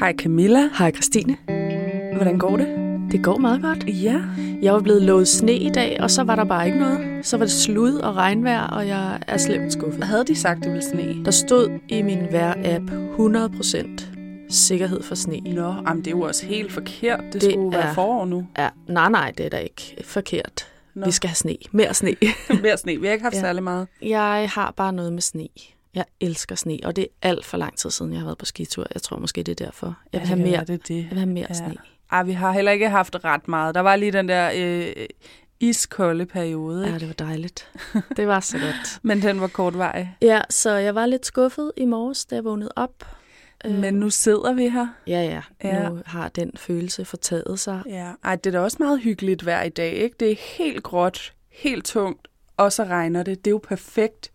Hej Camilla. Hej Christine. Hvordan går det? Det går meget godt. Ja. Jeg var blevet lovet sne i dag, og så var der bare ikke noget. Så var det slud og regnvejr, og jeg er slemt skuffet. Havde de sagt, det ville sne? Der stod i min vejr-app 100% sikkerhed for sne. Nå, men det er jo også helt forkert. Det skulle være forår nu. Ja, nej, det er da ikke forkert. Nå. Vi skal have sne. Mere sne. Mere sne. Vi har ikke haft særlig meget. Jeg har bare noget med sne. Jeg elsker sne, og det er alt for lang tid siden, jeg har været på skitur. Jeg tror måske, det er derfor. Jeg vil have mere, Jeg vil have mere sne. Ej, vi har heller ikke haft ret meget. Der var lige den der iskolde periode. Ja, det var dejligt. Det var så godt. Men den var kortvarig. Ja, så jeg var lidt skuffet i morges, da jeg vågnede op. Men nu sidder vi her. Ja. Nu har den følelse fortaget sig. Ja. Ej, det er da også meget hyggeligt vejr i dag, ikke? Det er helt gråt, helt tungt, og så regner det. Det er jo perfekt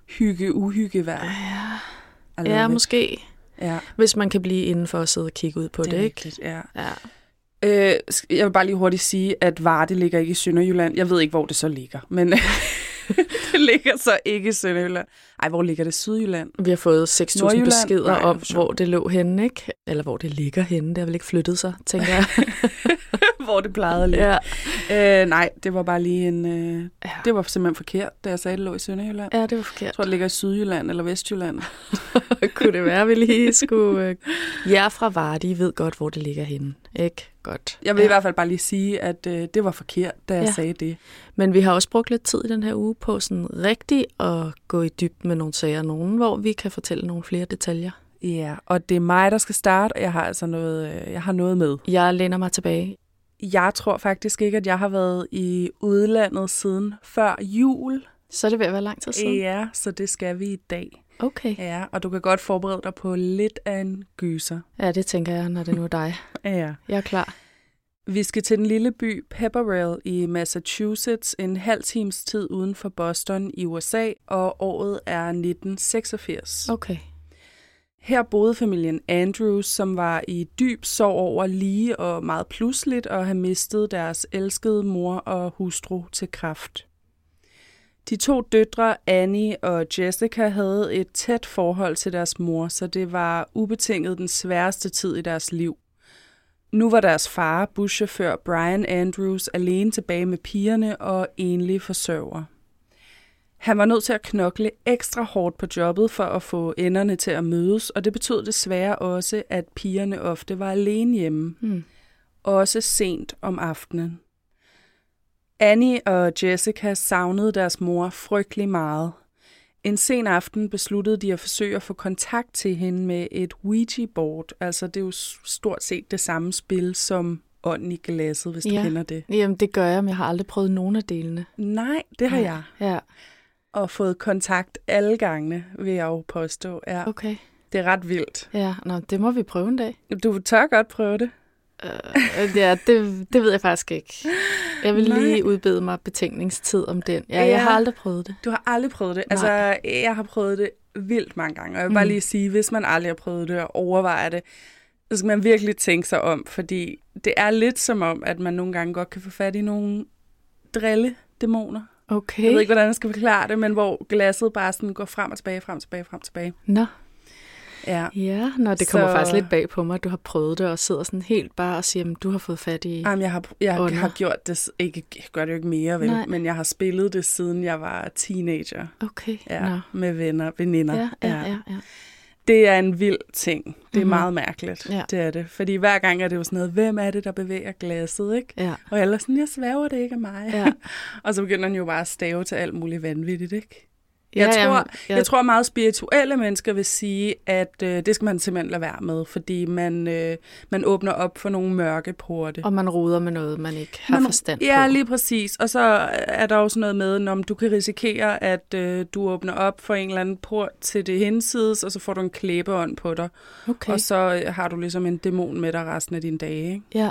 uhygge vejr. Ja, måske. Ja. Hvis man kan blive indenfor og sidde og kigge ud på det, ikke? Rigtigt, ja. Jeg vil bare lige hurtigt sige, at Varde ligger ikke i Sønderjylland. Jeg ved ikke, hvor det så ligger, men det ligger så ikke i Sønderjylland. Ej, hvor ligger det? Sydjylland? Vi har fået 6.000 beskeder om, hvor det lå henne, ikke? Eller hvor det ligger henne. Det har vel ikke flyttet sig, tænker jeg. Hvor det plejede at ligge. Ja. Nej, det var bare lige en... Det var simpelthen forkert, da jeg sagde, at det lå i Sønderjylland. Ja, det var forkert. Jeg tror, det ligger i Sydjylland eller Vestjylland. Kunne det være, vi lige skulle... Jer fra Varde, I ved godt, hvor det ligger henne, ikke? Godt. Jeg vil i hvert fald bare lige sige, at det var forkert, da jeg sagde det. Men vi har også brugt lidt tid i den her uge på sådan rigtig at gå i dybden med nogle sager, hvor vi kan fortælle nogle flere detaljer. Ja, og det er mig, der skal starte, og jeg har altså noget med. Jeg læner mig tilbage. Jeg tror faktisk ikke, at jeg har været i udlandet siden før jul. Så er det ved at være lang tid siden? Ja, så det skal vi i dag. Okay. Ja, og du kan godt forberede dig på lidt af en gyser. Ja, det tænker jeg, når det nu er dig. Ja. Jeg er klar. Vi skal til den lille by Pepperell i Massachusetts, en halv times tid uden for Boston i USA, og året er 1986. Okay. Her boede familien Andrews, som var i dyb sorg over lige og meget pludseligt at have mistet deres elskede mor og hustru til kræft. De 2 døtre, Annie og Jessica, havde et tæt forhold til deres mor, så det var ubetinget den sværeste tid i deres liv. Nu var deres far, buschauffør Brian Andrews, alene tilbage med pigerne og enlig forsørger. Han var nødt til at knokle ekstra hårdt på jobbet for at få enderne til at mødes, og det betød desværre også, at pigerne ofte var alene hjemme. Også sent om aftenen. Annie og Jessica savnede deres mor frygtelig meget. En sen aften besluttede de at forsøge at få kontakt til hende med et Ouija-board. Altså det er jo stort set det samme spil som ånden i glasset, hvis du kender det. Jamen det gør jeg, men jeg har aldrig prøvet nogen af delene. Nej, det har jeg. Ja. Og fået kontakt alle gangene, vil jeg jo påstå. Ja. Okay. Det er ret vildt. Ja, det må vi prøve en dag. Du tør godt prøve det. Ja, det ved jeg faktisk ikke. Jeg vil lige udbede mig betænkningstid om den. Ja, jeg har aldrig prøvet det. Du har aldrig prøvet det? Altså, jeg har prøvet det vildt mange gange. Og jeg vil bare lige sige, hvis man aldrig har prøvet det og overvejer det, så skal man virkelig tænke sig om. Fordi det er lidt som om, at man nogle gange godt kan få fat i nogle drilledæmoner. Okay. Jeg ved ikke, hvordan jeg skal forklare det, men hvor glasset bare sådan går frem og tilbage. Nå. Ja, det kommer faktisk lidt bag på mig, at du har prøvet det og sidder sådan helt bare og siger, at du har fået fat i jeg har gjort det, jeg gør det jo ikke mere, vel, men jeg har spillet det, siden jeg var teenager. Okay. Ja, med veninder. Ja. Det er en vild ting. Det er meget mærkeligt, det er det. Fordi hver gang er det jo sådan noget, hvem er det, der bevæger glasset, ikke? Ja. Og jeg er sådan, jeg sværger, det ikke af mig. Ja. Og så begynder han jo bare at stave til alt muligt vanvittigt, ikke? Jeg tror meget spirituelle mennesker vil sige, at det skal man simpelthen lade være med, fordi man åbner op for nogle mørke porte. Og man roder med noget, man ikke har forstand på. Ja, lige præcis. Og så er der også noget med, om du kan risikere, at du åbner op for en eller anden port til det hinsides, og så får du en klæbeånd på dig. Okay. Og så har du ligesom en dæmon med dig resten af dine dage, ikke? Ja.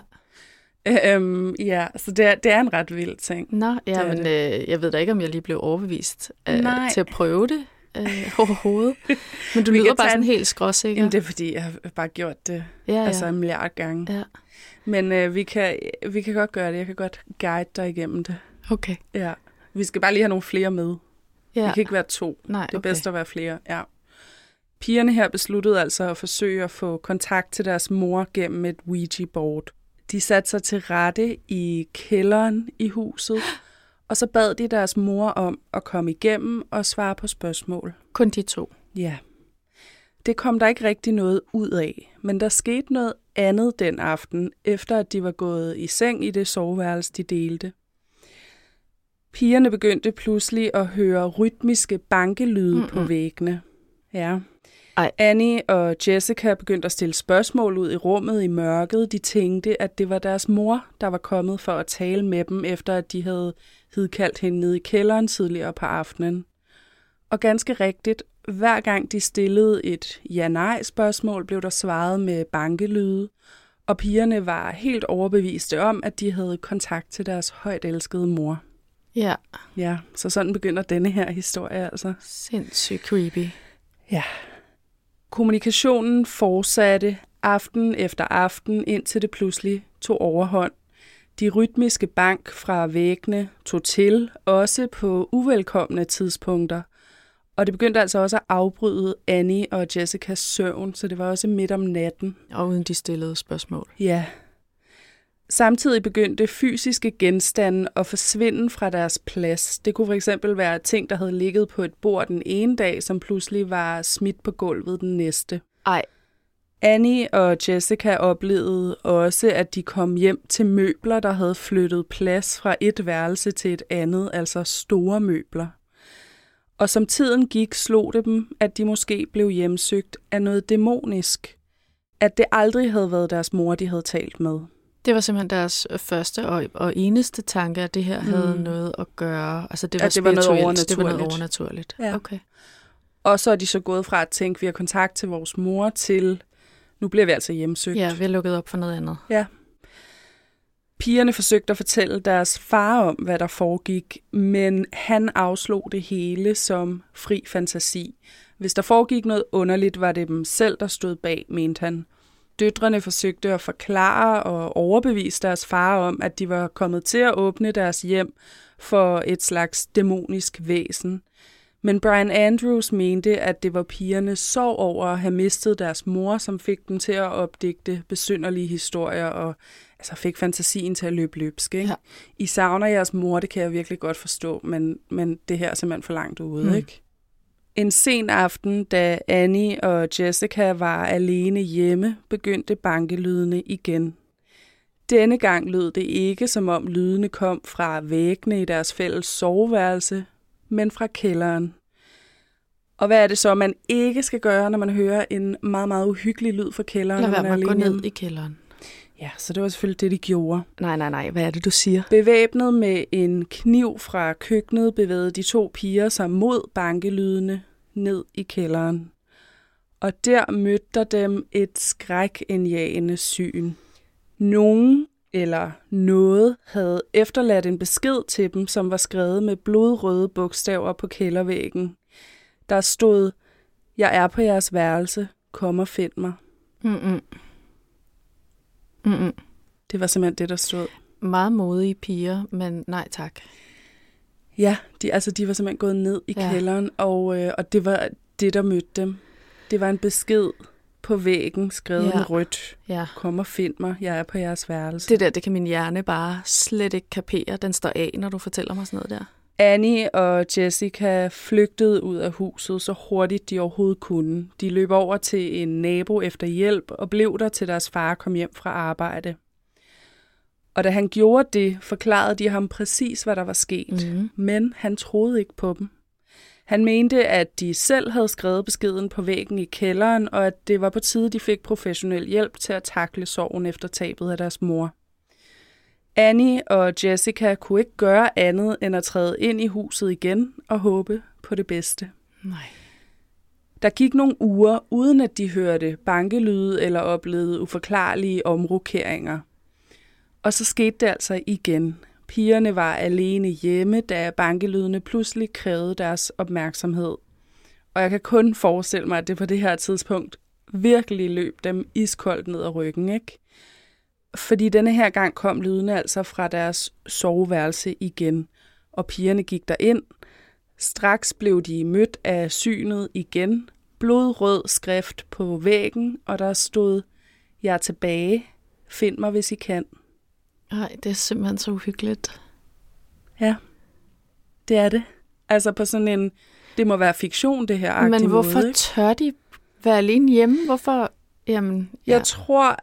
Så det er en ret vild ting. Nå, ja, men jeg ved da ikke, om jeg lige blev overbevist til at prøve det overhovedet. Men du lyder bare sådan helt skråsikker. Jamen, det er fordi, jeg har bare gjort det en milliard gange. Ja. Men vi kan godt gøre det. Jeg kan godt guide dig igennem det. Okay. Ja. Vi skal bare lige have nogle flere med. Ja. Vi kan ikke være 2. Nej, det er bedst at være flere, ja. Pigerne her besluttede altså at forsøge at få kontakt til deres mor gennem et Ouija-board. De satte sig til rette i kælderen i huset, og så bad de deres mor om at komme igennem og svare på spørgsmål. Kun de to? Ja. Det kom der ikke rigtig noget ud af, men der skete noget andet den aften, efter at de var gået i seng i det soveværelse, de delte. Pigerne begyndte pludselig at høre rytmiske bankelyde på væggene. Ja. Ej. Annie og Jessica begyndte at stille spørgsmål ud i rummet i mørket. De tænkte, at det var deres mor, der var kommet for at tale med dem, efter at de havde hidkaldt hende ned i kælderen tidligere på aftenen. Og ganske rigtigt, hver gang de stillede et ja-nej-spørgsmål, blev der svaret med bankelyde, og pigerne var helt overbeviste om, at de havde kontakt til deres højt elskede mor. Ja. Ja, så sådan begynder denne her historie altså. Sindssygt creepy. Ja. Kommunikationen fortsatte aften efter aften, indtil det pludselig tog overhånd. De rytmiske bank fra væggene tog til, også på uvelkomne tidspunkter. Og det begyndte altså også at afbryde Annie og Jessicas søvn, så det var også midt om natten. Og uden de stillede spørgsmål. Ja. Samtidig begyndte fysiske genstande at forsvinde fra deres plads. Det kunne fx være ting, der havde ligget på et bord den ene dag, som pludselig var smidt på gulvet den næste. Ej. Annie og Jessica oplevede også, at de kom hjem til møbler, der havde flyttet plads fra et værelse til et andet, altså store møbler. Og som tiden gik, slog det dem, at de måske blev hjemsøgt af noget dæmonisk. At det aldrig havde været deres mor, de havde talt med. Det var simpelthen deres første og eneste tanke, at det her havde noget at gøre. Altså det var spirituelt, det var noget overnaturligt. Ja. Okay. Og så er de så gået fra at tænke, at vi har kontakt til vores mor, til nu bliver vi altså hjemsøgt. Ja, vi har lukket op for noget andet. Ja. Pigerne forsøgte at fortælle deres far om, hvad der foregik, men han afslog det hele som fri fantasi. Hvis der foregik noget underligt, var det dem selv, der stod bag, mente han. Døtrene forsøgte at forklare og overbevise deres far om, at de var kommet til at åbne deres hjem for et slags dæmonisk væsen. Men Brian Andrews mente, at det var pigernes sorg over at have mistet deres mor, som fik dem til at opdigte besynderlige historier og altså fik fantasien til at løbe løbsk. Ikke? Ja. I savner jeres mor, det kan jeg virkelig godt forstå, men det her er simpelthen for langt ude, ikke? En sen aften, da Annie og Jessica var alene hjemme, begyndte bankelydene igen. Denne gang lød det ikke, som om lydene kom fra væggene i deres fælles soveværelse, men fra kælderen. Og hvad er det så, man ikke skal gøre, når man hører en meget, meget uhyggelig lyd fra kælderen? Lad være med at gå ned i kælderen. Ja, så det var selvfølgelig det, de gjorde. Nej, hvad er det, du siger? Bevæbnet med en kniv fra køkkenet bevægede de to piger sig mod bankelydene ned i kælderen. Og der mødte der dem et skrækindjagende syn. Nogen eller noget havde efterladt en besked til dem, som var skrevet med blodrøde bogstaver på kældervæggen. Der stod, jeg er på jeres værelse, kom og find mig. Det var simpelthen det, der stod. Meget modige piger, men nej tak. Ja, de var simpelthen gået ned i kælderen, og det var det, der mødte dem. Det var en besked på væggen, skrevet med rødt. Ja. Kom og find mig, jeg er på jeres værelse. Det kan min hjerne bare slet ikke kapere. Den står af, når du fortæller mig sådan noget der. Annie og Jessica flygtede ud af huset så hurtigt de overhovedet kunne. De løb over til en nabo efter hjælp og blev der til deres far kom hjem fra arbejde. Og da han gjorde det, forklarede de ham præcis, hvad der var sket. Men han troede ikke på dem. Han mente, at de selv havde skrevet beskeden på væggen i kælderen, og at det var på tide, de fik professionel hjælp til at takle sorgen efter tabet af deres mor. Annie og Jessica kunne ikke gøre andet end at træde ind i huset igen og håbe på det bedste. Nej. Der gik nogle uger, uden at de hørte bankelyde eller oplevede uforklarlige omrokeringer. Og så skete det altså igen. Pigerne var alene hjemme, da bankelydene pludselig krævede deres opmærksomhed. Og jeg kan kun forestille mig, at det på det her tidspunkt virkelig løb dem iskoldt ned ad ryggen, ikke? Fordi denne her gang kom lydene altså fra deres soveværelse igen, og pigerne gik derind. Straks blev de mødt af synet igen. blodrød skrift på væggen, og der stod, jeg er tilbage, find mig, hvis I kan. Nej, det er simpelthen så uhyggeligt. Ja, det er det. Altså på sådan en, det må være fiktion, det her. Men hvorfor måde, tør de være alene hjemme? Hvorfor? Jamen, ja. Jeg tror,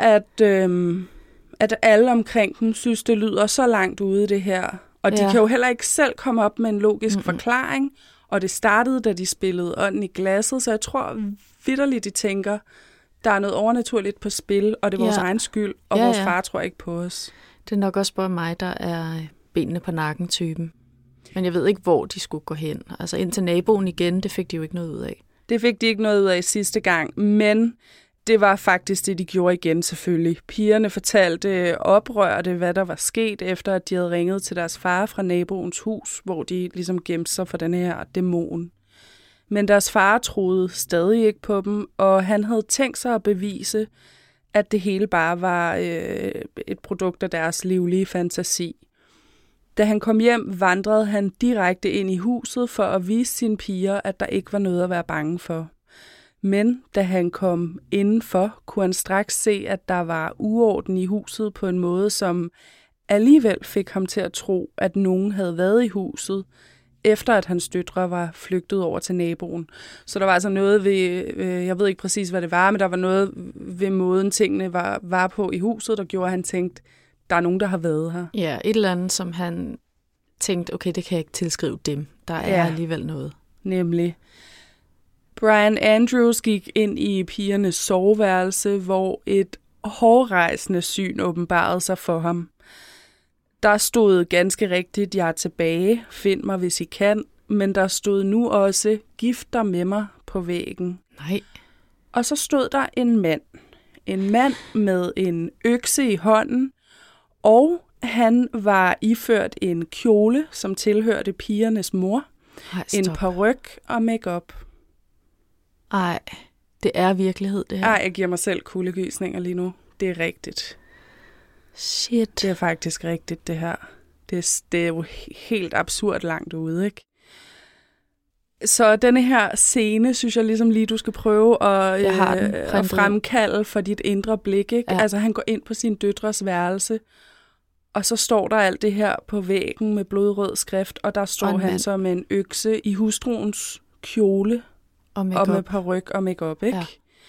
at alle omkring dem synes, det lyder så langt ude, det her. Og de kan jo heller ikke selv komme op med en logisk forklaring. Og det startede, da de spillede ånden i glasset. Så jeg tror vitterligt, de tænker, der er noget overnaturligt på spil, og det er vores egen skyld, og vores far tror ikke på os. Det er nok også bare mig, der er benene på nakken-typen. Men jeg ved ikke, hvor de skulle gå hen. Altså ind til naboen igen, det fik de jo ikke noget ud af. Det fik de ikke noget ud af sidste gang, men det var faktisk det, de gjorde igen selvfølgelig. Pigerne fortalte oprørte, hvad der var sket, efter at de havde ringet til deres far fra naboens hus, hvor de ligesom gemte sig for den her dæmon. Men deres far troede stadig ikke på dem, og han havde tænkt sig at bevise, at det hele bare var et produkt af deres livlige fantasi. Da han kom hjem, vandrede han direkte ind i huset for at vise sine piger, at der ikke var noget at være bange for. Men da han kom indenfor, kunne han straks se, at der var uorden i huset på en måde, som alligevel fik ham til at tro, at nogen havde været i huset, efter at hans døtre var flygtet over til naboen. Så der var altså noget ved, jeg ved ikke præcis, hvad det var, men der var noget ved måden, tingene var på i huset, der gjorde, at han tænkte, der er nogen, der har været her. Ja, et eller andet, som han tænkte, okay, det kan jeg ikke tilskrive dem. Der er alligevel noget. Nemlig. Brian Andrews gik ind i pigernes soveværelse, hvor et hårrejsende syn åbenbarede sig for ham. Der stod ganske rigtigt, jeg er tilbage, find mig, hvis I kan, men der stod nu også, gift dig med mig på væggen. Nej. Og så stod der en mand. En mand med en økse i hånden, og han var iført en kjole, som tilhørte pigernes mor, en paryk og makeup. Ej, det er virkelighed, det her. Ej, jeg giver mig selv kuldegysninger lige nu. Det er rigtigt. Shit. Det er faktisk rigtigt, det her. Det er jo helt absurd langt ude, ikke? Så denne her scene, synes jeg ligesom lige, du skal prøve at fremkalde for dit indre blik, ikke? Ja. Altså, han går ind på sin døtres værelse, og så står der alt det her på væggen med blodrød skrift, og der står han så med en økse i hustruens kjole og med paryk og makeup, ikke? Ja.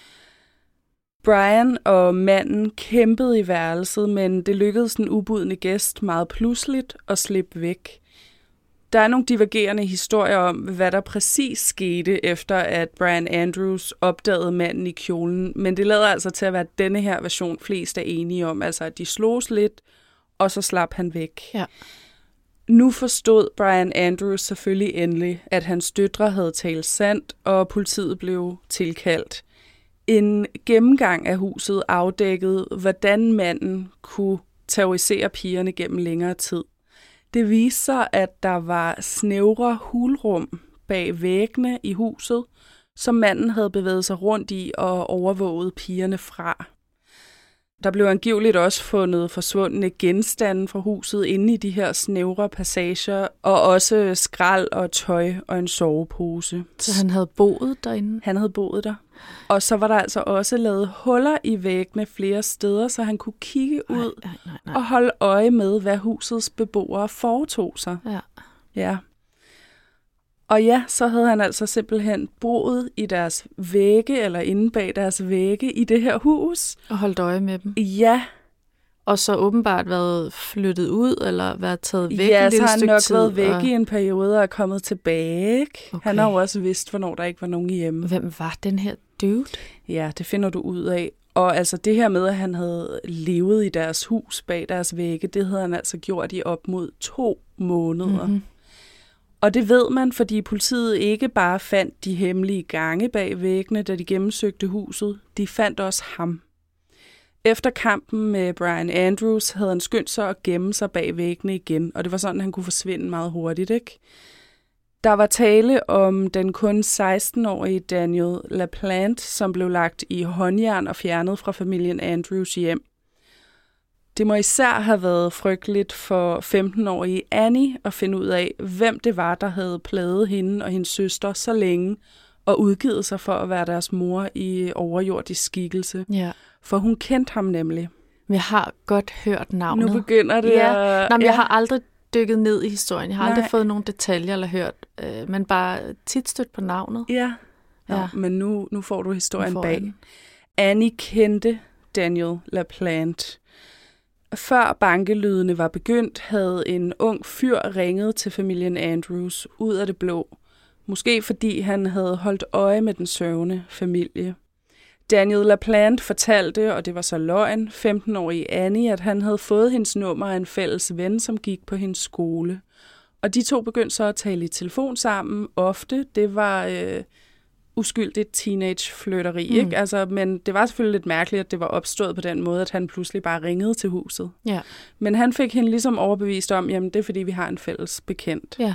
Brian og manden kæmpede i værelset, men det lykkedes den ubudne gæst meget pludseligt at slippe væk. Der er nogle divergerende historier om, hvad der præcis skete, efter at Brian Andrews opdagede manden i kjolen, men det lader altså til at være denne her version, flest er enige om, altså at de slogs lidt, og så slap han væk. Ja. Nu forstod Brian Andrews selvfølgelig endelig, at hans døtre havde talt sandt, og politiet blev tilkaldt. En gennemgang af huset afdækkede, hvordan manden kunne terrorisere pigerne gennem længere tid. Det viste sig, at der var snævre hulrum bag væggene i huset, som manden havde bevæget sig rundt i og overvåget pigerne fra. Der blev angiveligt også fundet forsvundne genstande fra huset inde i de her snævre passager, og også skrald og tøj og en sovepose. Så han havde boet derinde? Han havde boet der. Og så var der altså også lavet huller i væggene flere steder, så han kunne kigge ud og holde øje med, hvad husets beboere foretog sig. Ja. Ja. Og ja, så havde han altså simpelthen boet i deres vægge, eller inde bag deres vægge i det her hus. Og holdt øje med dem? Ja. Og så åbenbart været flyttet ud, eller været taget væk et lille stykke tid? Ja, så har han nok været væk i en periode og er kommet tilbage, ikke? Okay. Han har jo også vidst, hvornår der ikke var nogen hjemme. Hvem var den her dude? Ja, det finder du ud af. Og altså det her med, at han havde levet i deres hus bag deres vægge, det havde han altså gjort i op mod 2 måneder. Mm-hmm. Og det ved man, fordi politiet ikke bare fandt de hemmelige gange bag væggene, da de gennemsøgte huset. De fandt også ham. Efter kampen med Brian Andrews havde han skyndt sig at gemme sig bag væggene igen, og det var sådan, han kunne forsvinde meget hurtigt, ikke? Der var tale om den kun 16-årige Daniel LaPlante, som blev lagt i håndjern og fjernet fra familien Andrews hjem. Det må især have været frygteligt for 15-årige Annie at finde ud af, hvem det var, der havde plaget hende og hendes søster så længe, og udgivet sig for at være deres mor i overjordisk skikkelse. Ja. For hun kendte ham nemlig. Jeg har godt hørt navnet. Nu begynder det Jeg har aldrig dykket ned i historien. Jeg har aldrig fået nogle detaljer eller hørt, men bare tit stødt på navnet. Ja. Men nu får du historien bag. Annie kendte Daniel LaPlante. Før bankelydene var begyndt, havde en ung fyr ringet til familien Andrews ud af det blå. Måske fordi han havde holdt øje med den sørgende familie. Daniel LaPlante fortalte, og det var så løgn, 15-årige Annie, at han havde fået hendes nummer af en fælles ven, som gik på hendes skole. Og de to begyndte så at tale i telefon sammen ofte. Det var uskyldigt teenage-flirteri, ikke? Altså, men det var selvfølgelig lidt mærkeligt, at det var opstået på den måde, at han pludselig bare ringede til huset. Ja. Men han fik hende ligesom overbevist om, jamen det er fordi, vi har en fælles bekendt. Ja.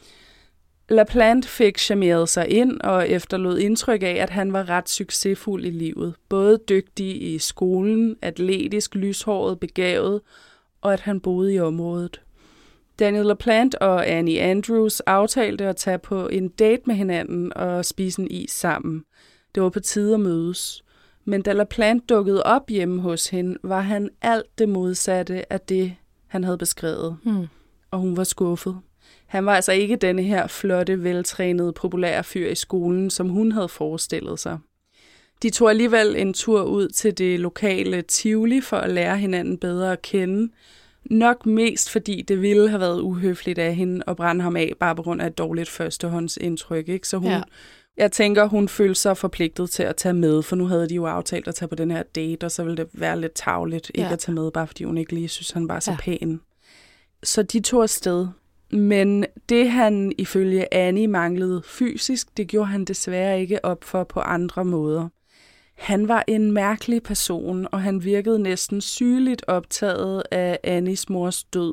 LaPlante fik charmeret sig ind og efterlod indtryk af, at han var ret succesfuld i livet. Både dygtig i skolen, atletisk, lyshåret, begavet, og at han boede i området. Daniel LaPlante og Annie Andrews aftalte at tage på en date med hinanden og spise en is sammen. Det var på tide at mødes. Men da LaPlante dukkede op hjemme hos hende, var han alt det modsatte af det, han havde beskrevet. Og hun var skuffet. Han var altså ikke denne her flotte, veltrænede, populære fyr i skolen, som hun havde forestillet sig. De tog alligevel en tur ud til det lokale Tivoli for at lære hinanden bedre at kende. Nok mest fordi det ville have været uhøfligt af hende at brænde ham af, bare på grund af et dårligt førstehåndsindtryk. Ikke? Så jeg tænker, hun følte sig forpligtet til at tage med, for nu havde de jo aftalt at tage på den her date, og så ville det være lidt tarveligt ikke at tage med, bare fordi hun ikke lige synes, han var så pæn. Så de tog afsted. Men det han ifølge Annie manglede fysisk, det gjorde han desværre ikke op for på andre måder. Han var en mærkelig person, og han virkede næsten sygeligt optaget af Annies mors død.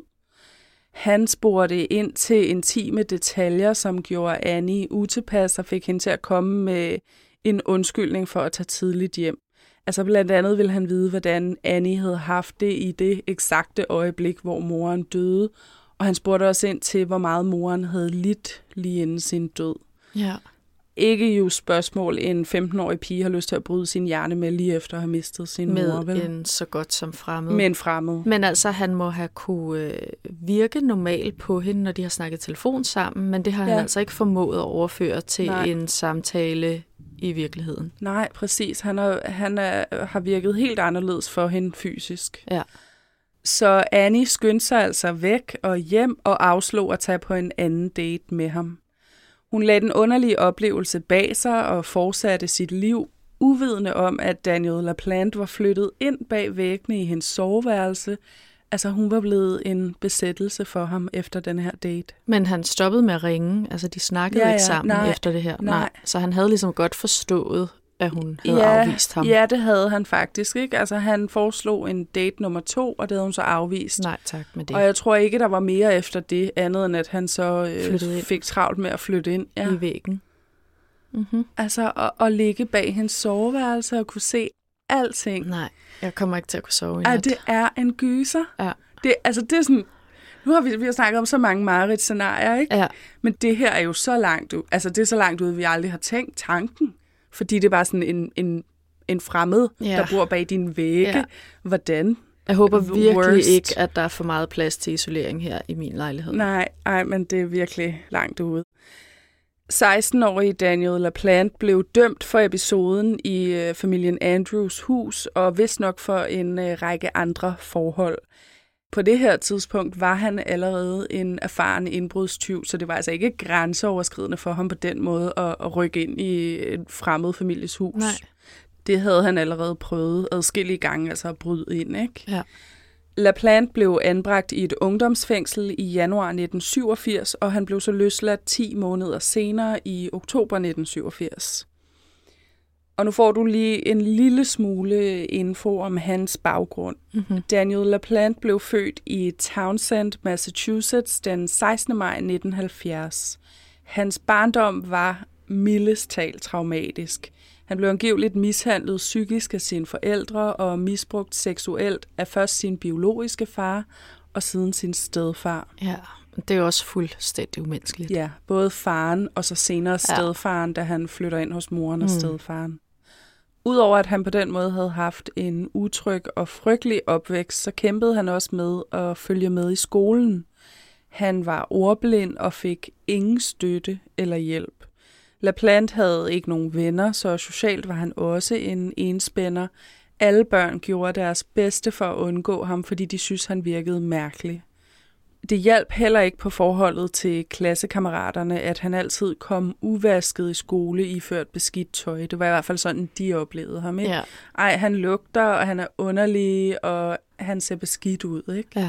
Han spurgte ind til intime detaljer, som gjorde Annie utilpas og fik hende til at komme med en undskyldning for at tage tidligt hjem. Altså blandt andet ville han vide, hvordan Annie havde haft det i det eksakte øjeblik, hvor moren døde, og han spurgte også ind til, hvor meget moren havde lidt lige inden sin død. Ja. Ikke jo spørgsmål, en 15-årig pige har lyst til at bryde sin hjerne med lige efter at have mistet sin mor. Med en så godt som fremmed. Med en fremmed. Men altså, han må have kunne virke normalt på hende, når de har snakket telefon sammen, men det har han altså ikke formået at overføre til en samtale i virkeligheden. Nej, præcis. Han har virket helt anderledes for hende fysisk. Ja. Så Annie skyndte sig altså væk og hjem og afslog at tage på en anden date med ham. Hun lagde den underlige oplevelse bag sig og fortsatte sit liv, uvidende om, at Daniel LaPlante var flyttet ind bag væggene i hendes soveværelse. Altså hun var blevet en besættelse for ham efter den her date. Men han stoppede med at ringe, altså de snakkede ikke sammen efter det her. Nej. Så han havde ligesom godt forstået, at hun havde afvist ham. Ja, det havde han faktisk, ikke? Altså han foreslog en date nummer 2, og det havde hun så afvist. Nej, tak med det. Og jeg tror ikke, der var mere efter det, andet end at han så fik travlt med at flytte ind. Ja. I væggen. Mm-hmm. Altså at ligge bag hendes soveværelse og kunne se alting. Nej, jeg kommer ikke til at kunne sove i nat. Det er en gyser. Ja. Det er sådan... Nu har vi har snakket om så mange mareridts-scenarier, ikke? Ja. Men det her er jo så langt ud. Altså det er så langt ud, vi aldrig har tænkt tanken. Fordi det er bare sådan en fremmed, der bor bag dine vægge. Ja. Hvordan? Jeg håber virkelig ikke, at der er for meget plads til isolering her i min lejlighed. Nej, men det er virkelig langt ude. 16-årige Daniel LaPlante blev dømt for episoden i familien Andrews hus, og vist nok for en række andre forhold. På det her tidspunkt var han allerede en erfaren indbrudstyv, så det var altså ikke grænseoverskridende for ham på den måde at rykke ind i et fremmed families hus. Nej. Det havde han allerede prøvet adskillige gange, altså at bryde ind, ikke? Ja. LaPlante blev anbragt i et ungdomsfængsel i januar 1987, og han blev så løsladt 10 måneder senere i oktober 1987. Og nu får du lige en lille smule info om hans baggrund. Mm-hmm. Daniel LaPlante blev født i Townsend, Massachusetts den 16. maj 1970. Hans barndom var mildest talt traumatisk. Han blev angiveligt mishandlet psykisk af sine forældre og misbrugt seksuelt af først sin biologiske far og siden sin stedfar. Ja, Det er også fuldstændig umenneskeligt. Ja, både faren og så senere stedfaren, da han flytter ind hos moren og stedfaren. Udover at han på den måde havde haft en utryg og frygtelig opvækst, så kæmpede han også med at følge med i skolen. Han var ordblind og fik ingen støtte eller hjælp. LaPlante havde ikke nogen venner, så socialt var han også en enspænder. Alle børn gjorde deres bedste for at undgå ham, fordi de syntes, han virkede mærkelig. Det hjalp heller ikke på forholdet til klassekammeraterne, at han altid kom uvasket i skole iført beskidt tøj. Det var i hvert fald sådan, de oplevede ham, ikke? Ja. Ej, han lugter, og han er underlig, og han ser beskidt ud, ikke? Ja.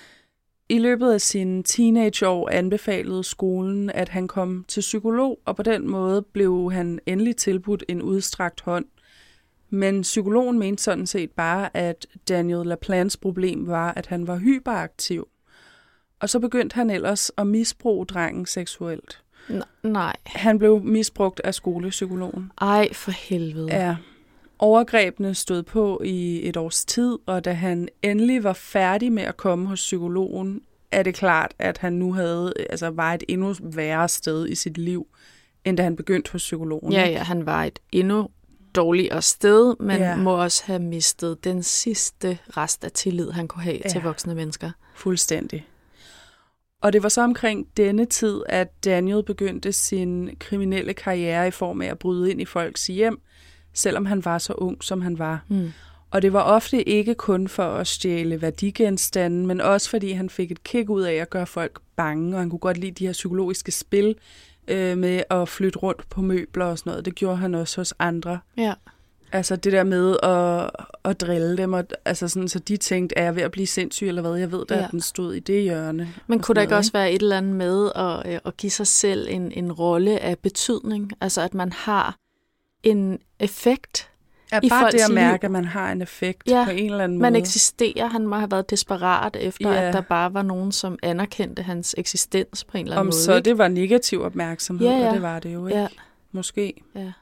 I løbet af sine teenageår anbefalede skolen, at han kom til psykolog, og på den måde blev han endelig tilbudt en udstrakt hånd. Men psykologen mente sådan set bare, at Daniel LaPlantes problem var, at han var hyperaktiv. Og så begyndte han ellers at misbruge drengen seksuelt. Nej. Han blev misbrugt af skolepsykologen. Ej, for helvede. Ja. Overgrebene stod på i et års tid, og da han endelig var færdig med at komme hos psykologen, er det klart, at han nu var et endnu værre sted i sit liv, end da han begyndte hos psykologen. Ja, han var et endnu dårligere sted, men må også have mistet den sidste rest af tillid, han kunne have til voksne mennesker. Fuldstændig. Og det var så omkring denne tid, at Daniel begyndte sin kriminelle karriere i form af at bryde ind i folks hjem, selvom han var så ung, som han var. Og det var ofte ikke kun for at stjæle værdigenstande, men også fordi han fik et kick ud af at gøre folk bange, og han kunne godt lide de her psykologiske spil med at flytte rundt på møbler og sådan noget. Det gjorde han også hos andre. Ja. Altså det der med at drille dem, og, altså sådan, så de tænkte, er jeg ved at blive sindssyg eller hvad? Jeg ved da, at den stod i det hjørne. Men kunne der ikke også være et eller andet med at give sig selv en rolle af betydning? Altså at man har en effekt i bare folks det at mærke, liv. at man har en effekt på en eller anden måde. Man eksisterer. Han må have været desperat efter, at der bare var nogen, som anerkendte hans eksistens på en eller anden måde. Så det var negativ opmærksomhed, og det var det jo ikke. Ja. Måske. Ja.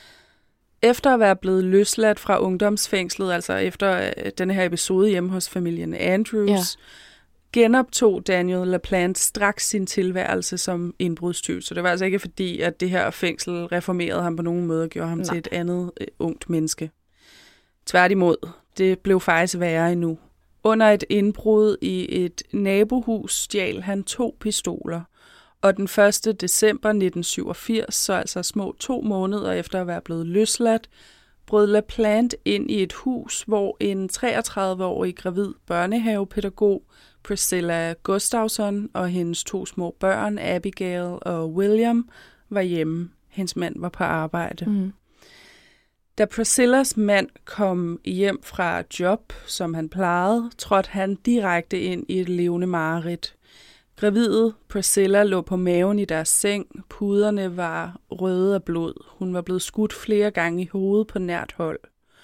Efter at være blevet løsladt fra ungdomsfængslet, altså efter denne her episode hjemme hos familien Andrews, genoptog Daniel LaPlante straks sin tilværelse som indbrudstyv. Så det var altså ikke fordi, at det her fængsel reformerede ham på nogen måde og gjorde ham til et andet ungt menneske. Tværtimod, det blev faktisk værre endnu. Under et indbrud i et nabohus stjal han 2 pistoler. Og den 1. december 1987, så altså små 2 måneder efter at være blevet løsladt, brød LaPlante ind i et hus, hvor en 33-årig gravid børnehavepædagog, Priscilla Gustafson, og hendes 2 små børn, Abigail og William, var hjemme. Hendes mand var på arbejde. Da Priscillas mand kom hjem fra job, som han plejede, trådte han direkte ind i et levende mareridt. Gravide Priscilla lå på maven i deres seng. Puderne var røde af blod. Hun var blevet skudt flere gange i hovedet på nært hold.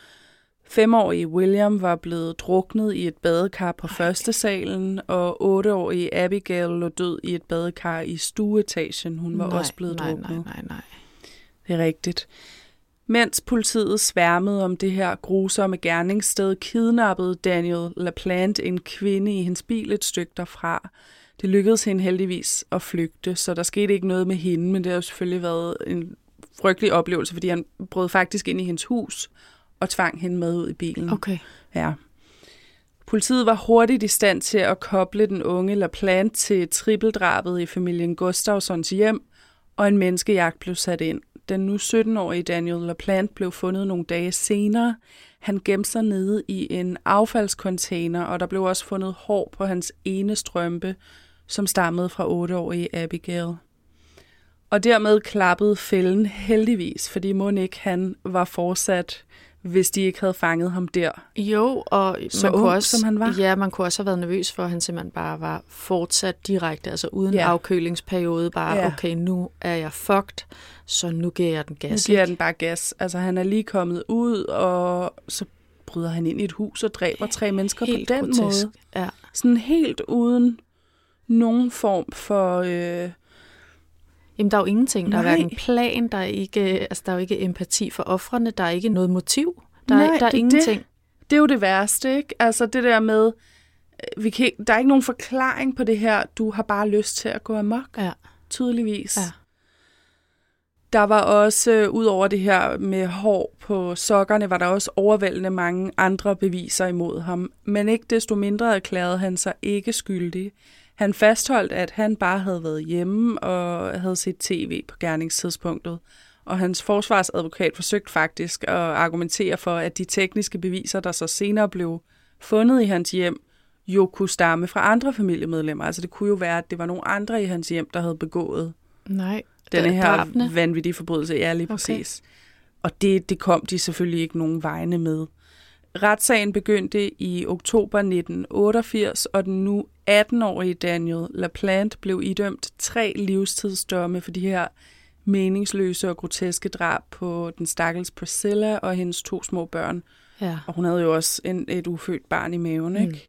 5-årige William var blevet druknet i et badekar på første salen, og 8-årige Abigail lå død i et badekar i stueetagen. Hun var også blevet druknet. Nej. Det er rigtigt. Mens politiet sværmede om det her grusomme gerningssted, kidnappede Daniel LaPlante en kvinde i hendes bil et stykke derfra. Det lykkedes hende heldigvis at flygte, så der skete ikke noget med hende, men det har jo selvfølgelig været en frygtelig oplevelse, fordi han brød faktisk ind i hendes hus og tvang hende med ud i bilen. Okay. Ja. Politiet var hurtigt i stand til at koble den unge LaPlante til trippeldrabet i familien Gustafsons hjem, og en menneskejagt blev sat ind. Den nu 17-årige Daniel LaPlante blev fundet nogle dage senere. Han gemte sig nede i en affaldscontainer, og der blev også fundet hår på hans ene strømpe, som stammede fra 8-årige Abigail. Og dermed klappede fælden heldigvis, fordi mon ikke han var fortsat, hvis de ikke havde fanget ham der. Jo, og så man ung, kunne også, som han var. Ja, man kunne også have været nervøs for, at han simpelthen bare var fortsat direkte, altså uden afkølingsperiode, bare okay, nu er jeg fucked, så nu giver jeg den gas. Nu giver den bare gas. Altså han er lige kommet ud, og så bryder han ind i et hus og dræber 3 mennesker helt på den grotesk måde. Ja. Sådan helt uden nogen form for... Jamen, der er jo ingenting. Der er hverken plan, der er jo ikke empati for ofrene, der er ikke noget motiv. Der er ingenting. Det er jo det værste, ikke? Altså det der med, der er ikke nogen forklaring på det her. Du har bare lyst til at gå amok. Ja. Tydeligvis. Ja. Der var også, ud over det her med hår på sokkerne, var der også overvældende mange andre beviser imod ham. Men ikke desto mindre erklærede han sig ikke skyldig. Han fastholdt, at han bare havde været hjemme og havde set tv på gerningstidspunktet. Og hans forsvarsadvokat forsøgte faktisk at argumentere for, at de tekniske beviser, der så senere blev fundet i hans hjem, jo kunne stamme fra andre familiemedlemmer. Altså det kunne jo være, at det var nogle andre i hans hjem, der havde begået denne her vanvittige forbrydelse. Ja, lige præcis. Okay. Og det kom de selvfølgelig ikke nogen vegne med. Retssagen begyndte i oktober 1988, og den nu 18-årige Daniel LaPlante blev idømt 3 livstidsdomme for de her meningsløse og groteske drab på den stakkels Priscilla og hendes 2 små børn. Ja. Og hun havde jo også et ufødt barn i maven, ikke?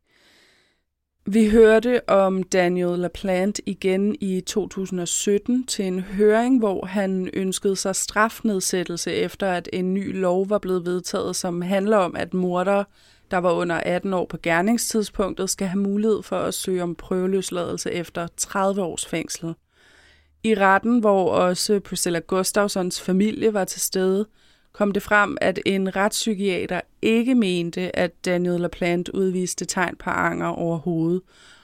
Vi hørte om Daniel LaPlante igen i 2017 til en høring, hvor han ønskede sig strafnedsættelse efter, at en ny lov var blevet vedtaget, som handler om, at mordere, der var under 18 år på gerningstidspunktet, skal have mulighed for at søge om prøveløsladelse efter 30 års fængsel. I retten, hvor også Priscilla Gustafsons familie var til stede, kom det frem, at en retspsykiater ikke mente, at Daniel LaPlante udviste tegn på anger overhovedet.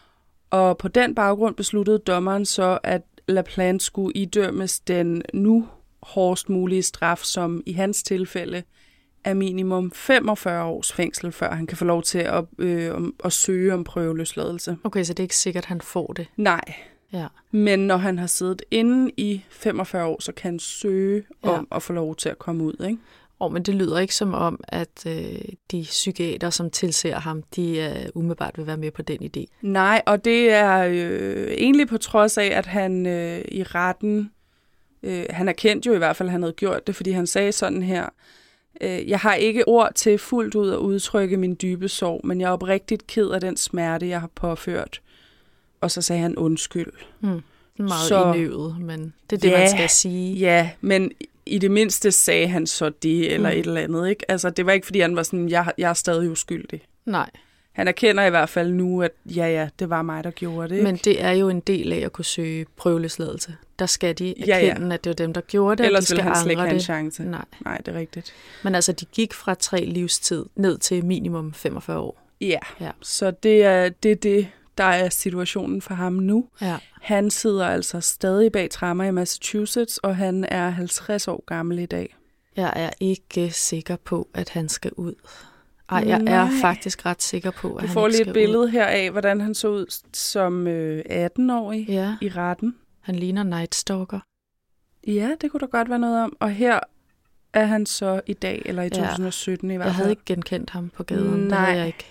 Og på den baggrund besluttede dommeren så, at LaPlante skulle idømmes den nu hårdest mulige straf, som i hans tilfælde er minimum 45 års fængsel, før han kan få lov til at søge om prøveløsladelse. Okay, så det er ikke sikkert, at han får det? Nej. Ja. Men når han har siddet inde i 45 år, så kan han søge om at få lov til at komme ud, ikke? Men det lyder ikke som om, at de psykiater, som tilser ham, de umiddelbart vil være med på den idé. Nej, og det er egentlig på trods af, at han i retten, han erkendte jo i hvert fald, at han havde gjort det, fordi han sagde sådan her: jeg har ikke ord til fuldt ud at udtrykke min dybe sorg, men jeg er oprigtigt ked af den smerte, jeg har påført. Og så sagde han undskyld. Meget indøvet, men det er det, man skal sige. Ja, men i det mindste sagde han så det, eller et eller andet, ikke? Altså, det var ikke, fordi han var sådan, jeg er stadig uskyldig. Nej. Han erkender i hvert fald nu, at det var mig, der gjorde det, ikke? Men det er jo en del af at kunne søge prøveløsladelse. Der skal de erkende, at det var dem, der gjorde det. Ellers ville han slet ikke have en chance. Nej, det er rigtigt. Men altså, de gik fra 3 livstid ned til minimum 45 år. Ja. Så det er det, der er situationen for ham nu. Ja. Han sidder altså stadig bag tremmer i Massachusetts, og han er 50 år gammel i dag. Jeg er ikke sikker på, at han skal ud. Jeg er faktisk ret sikker på, at han skal ud. Du får lige et billede her af, hvordan han så ud som 18-årig i retten. Han ligner Night Stalker. Ja, det kunne der godt være noget om. Og her er han så i dag, eller i 2017 i hvert fald. Jeg havde ikke genkendt ham på gaden. Det havde jeg ikke.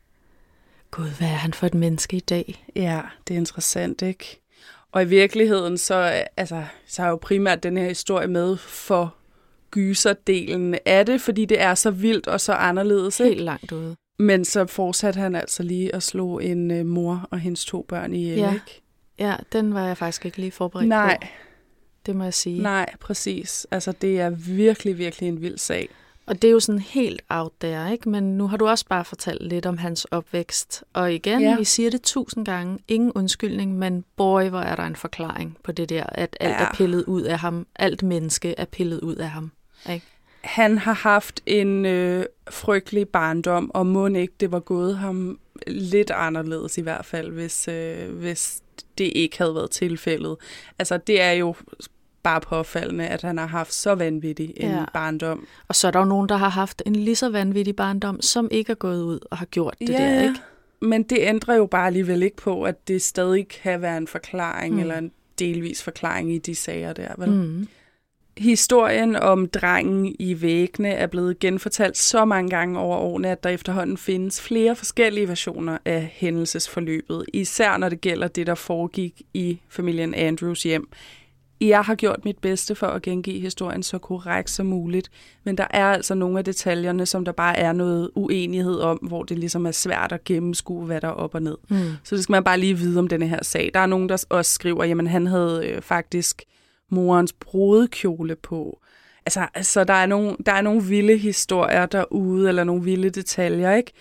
Gud, hvad er han for et menneske i dag? Ja, det er interessant, ikke? Og i virkeligheden, så er jo primært den her historie med for gyserdelen af det, fordi det er så vildt og så anderledes. Helt langt ude. Men så fortsatte han altså lige at slå en mor og hendes 2 børn ihjel, ikke? Ja, den var jeg faktisk ikke lige forberedt på. Det må jeg sige. Nej, præcis. Altså, det er virkelig, virkelig en vild sag. Og det er jo sådan helt out there, ikke? Men nu har du også bare fortalt lidt om hans opvækst. Og igen, vi siger det 1000 gange. Ingen undskyldning, men boy, hvor er der en forklaring på det der, at alt er pillet ud af ham. Alt menneske er pillet ud af ham, ikke? Han har haft en frygtelig barndom, og må ikke det var gået ham lidt anderledes i hvert fald, hvis det ikke havde været tilfældet. Altså, det er jo bare påfaldende, at han har haft så vanvittig en barndom. Og så er der jo nogen, der har haft en lige så vanvittig barndom, som ikke er gået ud og har gjort det der, ikke? Men det ændrer jo bare alligevel ikke på, at det stadig kan være en forklaring, eller en delvis forklaring i de sager der, vel? Historien om drengen i væggene er blevet genfortalt så mange gange over årene, at der efterhånden findes flere forskellige versioner af hændelsesforløbet, især når det gælder det, der foregik i familien Andrews hjem. Jeg har gjort mit bedste for at gengive historien så korrekt som muligt, men der er altså nogle af detaljerne, som der bare er noget uenighed om, hvor det ligesom er svært at gennemskue, hvad der er op og ned. Så det skal man bare lige vide om denne her sag. Der er nogen, der også skriver, jamen han havde faktisk morens brudekjole på. Altså der er nogle vilde historier derude, eller nogle vilde detaljer, ikke?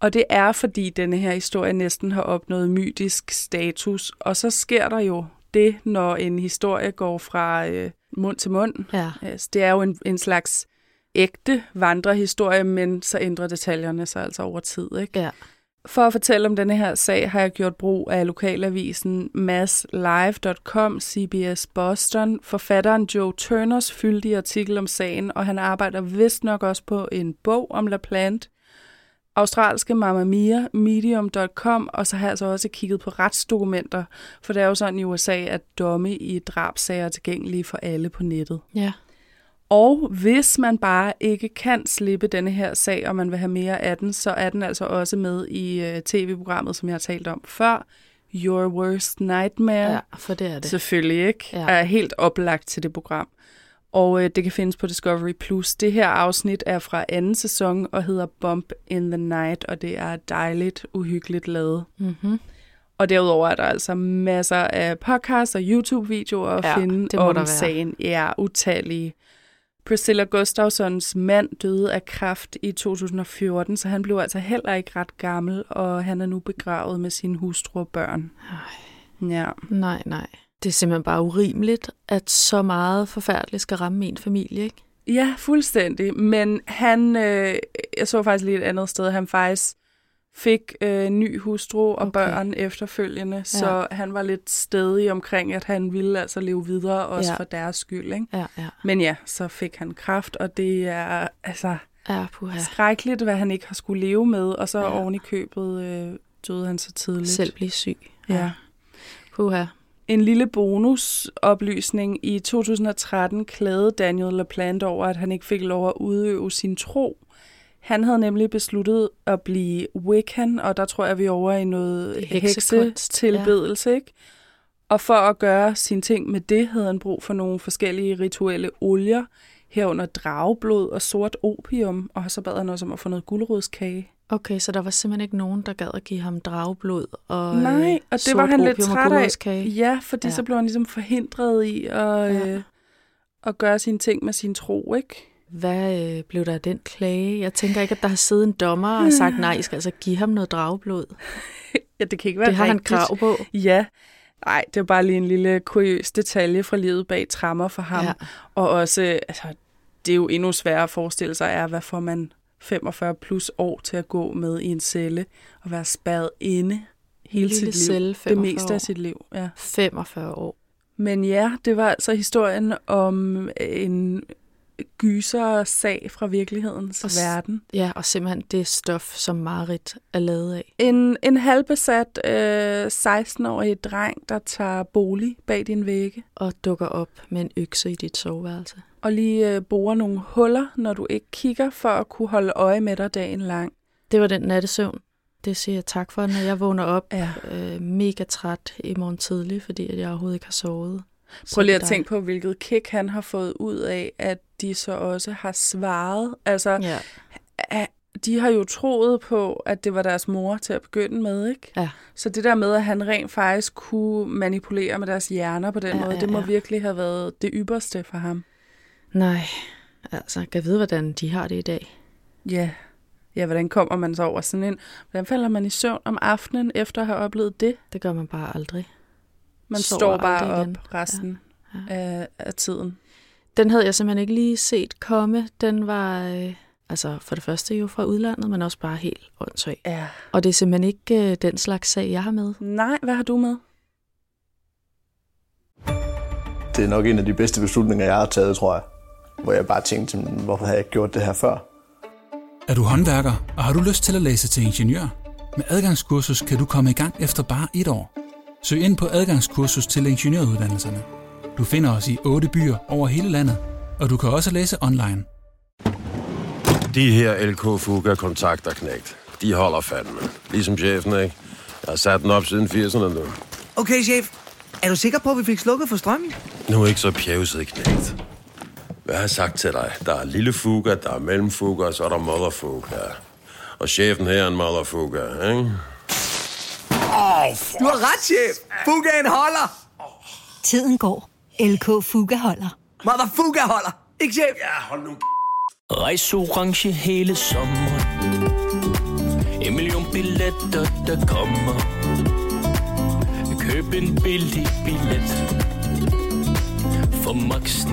Og det er, fordi denne her historie næsten har opnået mytisk status. Og så sker der jo det, når en historie går fra mund til mund. Ja. Det er jo en slags ægte vandrehistorie, men så ændrer detaljerne sig altså over tid, ikke? Ja. For at fortælle om denne her sag, har jeg gjort brug af lokalavisen masslive.com, CBS Boston, forfatteren Joe Turners fyldige artikel om sagen, og han arbejder vist nok også på en bog om LaPlante. Australske Mamma Mia, medium.com, og så har jeg altså også kigget på retsdokumenter, for det er jo sådan i USA, at domme i drabssager er tilgængelige for alle på nettet. Ja. Og hvis man bare ikke kan slippe denne her sag, og man vil have mere af den, så er den altså også med i tv-programmet, som jeg har talt om før, Your Worst Nightmare. Ja, for det er det. Selvfølgelig ikke. Ja. Er helt oplagt til det program. Og det kan findes på Discovery+. Det her afsnit er fra anden sæson og hedder Bump in the Night, og det er dejligt, uhyggeligt lavet. Mm-hmm. Og derudover er der altså masser af podcasts og YouTube-videoer at finde om sagen. Ja, utallige. Priscilla Gustafsons mand døde af kræft i 2014, så han blev altså heller ikke ret gammel, og han er nu begravet med sin hustru og børn. Ja. Nej. Det er simpelthen bare urimeligt, at så meget forfærdeligt skal ramme en familie, ikke? Ja, fuldstændig. Men han, jeg så faktisk lige et andet sted, han faktisk fik ny hustru og børn efterfølgende, så han var lidt stædig omkring, at han ville altså leve videre, også for deres skyld, ikke? Ja. Men ja, så fik han kræft, og det er altså skrækkeligt, hvad han ikke har skulle leve med, og så oven i købet døde han så tidligt. Selv blive syg. Ja. Puha. En lille bonusoplysning. I 2013 klagede Daniel LaPlante over, at han ikke fik lov at udøve sin tro. Han havde nemlig besluttet at blive Wiccan, og der tror jeg, vi er over i noget heksetilbedelse, ikke? Og for at gøre sine ting med det, havde han brug for nogle forskellige rituelle olier, herunder drageblod og sort opium, og så bad han også om at få noget gulerodskage. Okay, så der var simpelthen ikke nogen, der gad at give ham drageblod og nej, og det var han lidt træt af. Ja, fordi så blev han ligesom forhindret i at gøre sine ting med sin tro, ikke? Hvad blev der af den klage? Jeg tænker ikke, at der har siddet en dommer og sagt, nej, I skal altså give ham noget drageblod. Ja, det kan ikke være det har rigtigt. Han krav på. Ja, nej, det er bare lige en lille kuriøs detalje fra livet bag tremmer for ham. Ja. Og også, altså, det er jo endnu sværere at forestille sig, hvad får man 45 plus år til at gå med i en celle og være spærret inde hele sit liv. Celle, det meste af sit liv. Ja. 45 år. Men ja, det var altså historien om en gyser-sag fra virkelighedens verden. Ja, og simpelthen det stof, som Marit er lavet af. En halvbesat 16-årig dreng, der tager bolig bag din vægge. Og dukker op med en økse i dit soveværelse. Og lige borer nogle huller, når du ikke kigger, for at kunne holde øje med dig dagen lang. Det var den nattesøvn. Det siger jeg tak for, når jeg vågner op mega træt i morgen tidlig, fordi jeg overhovedet ikke har sovet. Prøv lige at tænke på, hvilket kick han har fået ud af, at de så også har svaret. Altså, de har jo troet på, at det var deres mor til at begynde med, ikke? Ja. Så det der med, at han rent faktisk kunne manipulere med deres hjerner på den måde, det må virkelig have været det ypperste for ham. Nej, altså, kan jeg vide, hvordan de har det i dag? Ja, hvordan kommer man så over sådan en? Hvordan falder man i søvn om aftenen, efter at have oplevet det? Det gør man bare aldrig. Man står bare op resten af tiden. Den havde jeg simpelthen ikke lige set komme. Den var altså for det første jo fra udlandet, men også bare helt åndssvag. Ja. Og det er simpelthen ikke den slags sag, jeg har med. Nej, hvad har du med? Det er nok en af de bedste beslutninger, jeg har taget, tror jeg. Hvor jeg bare tænkte, hvorfor har jeg ikke gjort det her før? Er du håndværker, og har du lyst til at læse til ingeniør? Med adgangskursus kan du komme i gang efter bare 1 år. Søg ind på adgangskursus til ingeniøruddannelserne. Du finder os i 8 byer over hele landet, og du kan også læse online. De her LK Fuga kontakter, knægt. De holder fandme. Ligesom chefen, ikke? Jeg har sat den op siden 80'erne nu. Okay, chef. Er du sikker på, at vi fik slukket for strømmen? Nu er ikke så pjevset, knægt. Hvad har jeg sagt til dig? Der er lille Fuga, der er mellemfuga, og så er der mother Fuga. Og chefen her er en mother Fuga, ikke? Du har ret, chef. Fugaen holder. Tiden går. LK Fuga holder. Mother Fuga holder. Ikke, chef? Ja, hold nu. Rejs orange hele sommeren. 1 million billetter, der kommer. Køb en billig billet for max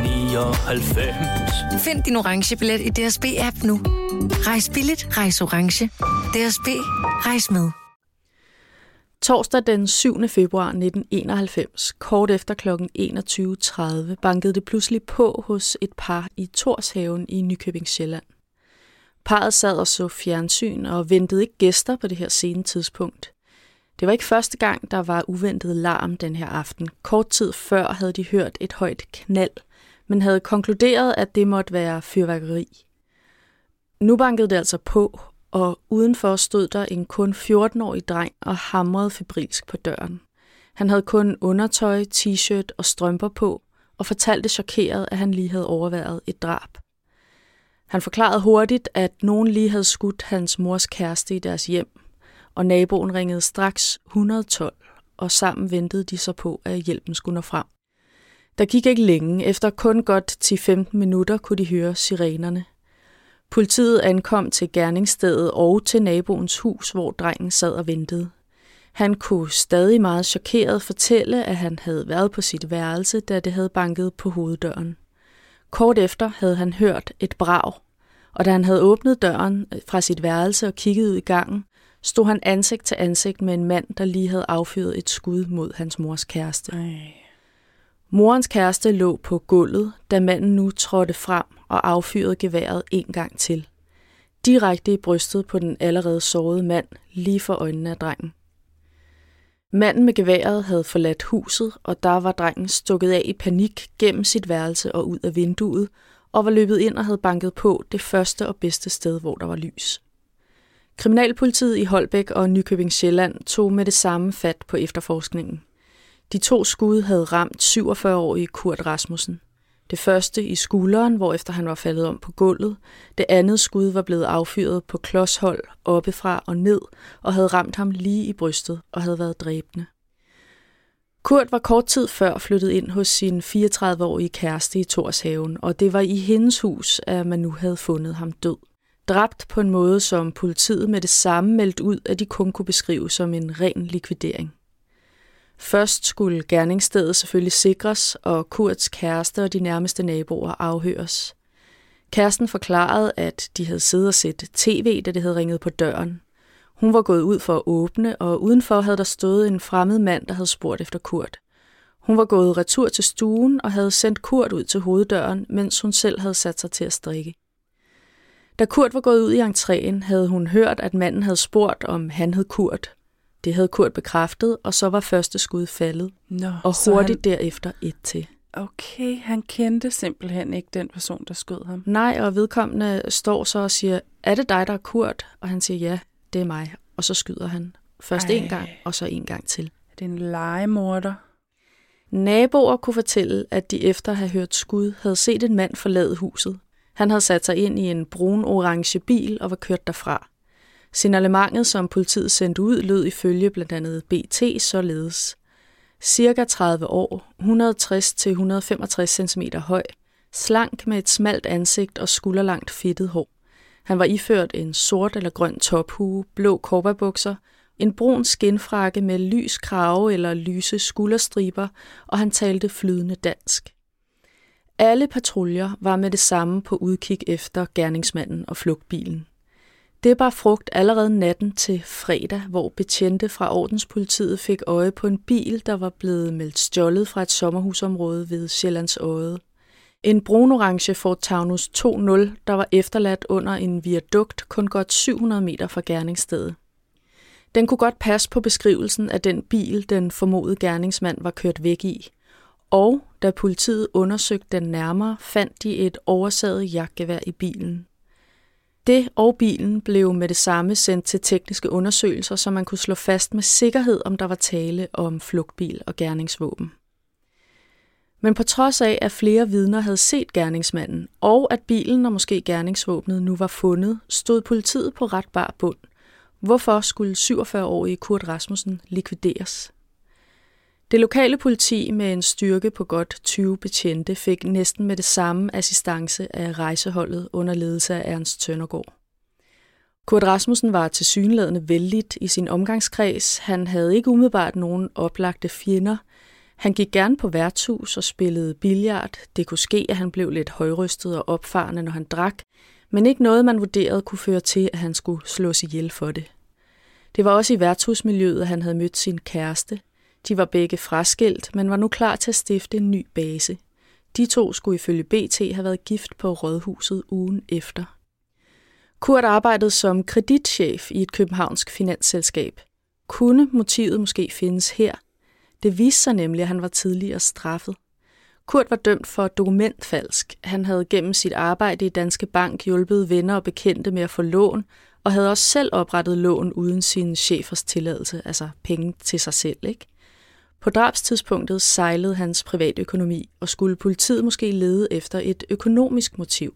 99. Find din orange billet i DSB-app nu. Rejs billigt, rejs orange. DSB, rejs med. Torsdag den 7. februar 1991, kort efter kl. 21.30, bankede det pludselig på hos et par i Torshaven i Nykøbing Sjælland. Parret sad og så fjernsyn og ventede ikke gæster på det her sene tidspunkt. Det var ikke første gang, der var uventet larm den her aften. Kort tid før havde de hørt et højt knald, men havde konkluderet, at det måtte være fyrværkeri. Nu bankede det altså på, og udenfor stod der en kun 14-årig dreng og hamrede febrilsk på døren. Han havde kun undertøj, t-shirt og strømper på, og fortalte chokeret, at han lige havde overværet et drab. Han forklarede hurtigt, at nogen lige havde skudt hans mors kæreste i deres hjem, og naboen ringede straks 112, og sammen ventede de så på, at hjælpen skulle nå frem. Der gik ikke længe. Efter kun godt 10-15 minutter kunne de høre sirenerne. Politiet ankom til gerningsstedet og til naboens hus, hvor drengen sad og ventede. Han kunne stadig meget chokeret fortælle, at han havde været på sit værelse, da det havde banket på hoveddøren. Kort efter havde han hørt et brag, og da han havde åbnet døren fra sit værelse og kigget ud i gangen, stod han ansigt til ansigt med en mand, der lige havde affyret et skud mod hans mors kæreste. Morens kæreste lå på gulvet, da manden nu trådte frem og affyrede geværet en gang til. Direkte i brystet på den allerede sårede mand, lige for øjnene af drengen. Manden med geværet havde forladt huset, og der var drengen stukket af i panik gennem sit værelse og ud af vinduet, og var løbet ind og havde banket på det første og bedste sted, hvor der var lys. Kriminalpolitiet i Holbæk og Nykøbing Sjælland tog med det samme fat på efterforskningen. De 2 skud havde ramt 47-årige Kurt Rasmussen. Det første i skulderen, hvorefter han var faldet om på gulvet. Det andet skud var blevet affyret på klodshold oppefra og ned, og havde ramt ham lige i brystet og havde været dræbende. Kurt var kort tid før flyttet ind hos sin 34-årige kæreste i Torshaven, og det var i hendes hus, at man nu havde fundet ham død. Dræbt på en måde, som politiet med det samme meldte ud, at de kun kunne beskrive som en ren likvidering. Først skulle gerningsstedet selvfølgelig sikres, og Kurts kæreste og de nærmeste naboer afhøres. Kæresten forklarede, at de havde siddet og set tv, da det havde ringet på døren. Hun var gået ud for at åbne, og udenfor havde der stået en fremmed mand, der havde spurgt efter Kurt. Hun var gået retur til stuen og havde sendt Kurt ud til hoveddøren, mens hun selv havde sat sig til at strikke. Da Kurt var gået ud i entréen, havde hun hørt, at manden havde spurgt, om han hed Kurt. Det havde Kurt bekræftet, og så var første skud faldet, og hurtigt derefter et til. Okay, han kendte simpelthen ikke den person, der skød ham. Nej, og vedkommende står så og siger, er det dig, der er Kurt? Og han siger, ja, det er mig. Og så skyder han først en gang, og så en gang til. Det er en legemorder. Naboer kunne fortælle, at de efter at have hørt skud, havde set en mand forlade huset. Han havde sat sig ind i en brun-orange bil og var kørt derfra. Signalementet, som politiet sendte ud, lød ifølge blandt andet BT således. Cirka 30 år, 160-165 cm høj, slank med et smalt ansigt og skulderlangt fedtet hår. Han var iført en sort eller grøn tophue, blå cowboybukser, en brun skinfrakke med lys krave eller lyse skulderstriber, og han talte flydende dansk. Alle patruljer var med det samme på udkig efter gerningsmanden og flugtbilen. Det bar frugt allerede natten til fredag, hvor betjente fra Ordenspolitiet fik øje på en bil, der var blevet meldt stjålet fra et sommerhusområde ved Sjællands Odde. En brun-orange Ford Taunus 2.0, der var efterladt under en viadukt kun godt 700 meter fra gerningsstedet. Den kunne godt passe på beskrivelsen af den bil, den formodede gerningsmand var kørt væk i. Og da politiet undersøgte den nærmere, fandt de et oversaget jagtgevær i bilen. Det og bilen blev med det samme sendt til tekniske undersøgelser, så man kunne slå fast med sikkerhed, om der var tale om flugtbil og gerningsvåben. Men på trods af, at flere vidner havde set gerningsmanden, og at bilen og måske gerningsvåbnet nu var fundet, stod politiet på ret bar bund. Hvorfor skulle 47-årige Kurt Rasmussen likvideres? Det lokale politi med en styrke på godt 20 betjente fik næsten med det samme assistance af rejseholdet under ledelse af Ernst Tøndergaard. Kurt Rasmussen var tilsyneladende vellidt i sin omgangskreds. Han havde ikke umiddelbart nogen oplagte fjender. Han gik gerne på værtshus og spillede billard. Det kunne ske, at han blev lidt højrystet og opfarende, når han drak, men ikke noget, man vurderede kunne føre til, at han skulle slås ihjel for det. Det var også i værtshusmiljøet, at han havde mødt sin kæreste. De var begge fraskilt, men var nu klar til at stifte en ny base. De to skulle ifølge BT have været gift på Rådhuset ugen efter. Kurt arbejdede som kreditchef i et københavnsk finansselskab. Kunne motivet måske findes her? Det viste sig nemlig, at han var tidligere straffet. Kurt var dømt for dokumentfalsk. Han havde gennem sit arbejde i Danske Bank hjulpet venner og bekendte med at få lån, og havde også selv oprettet lån uden sin chefers tilladelse, altså penge til sig selv, ikke? På drabstidspunktet sejlede hans privatøkonomi, og skulle politiet måske lede efter et økonomisk motiv.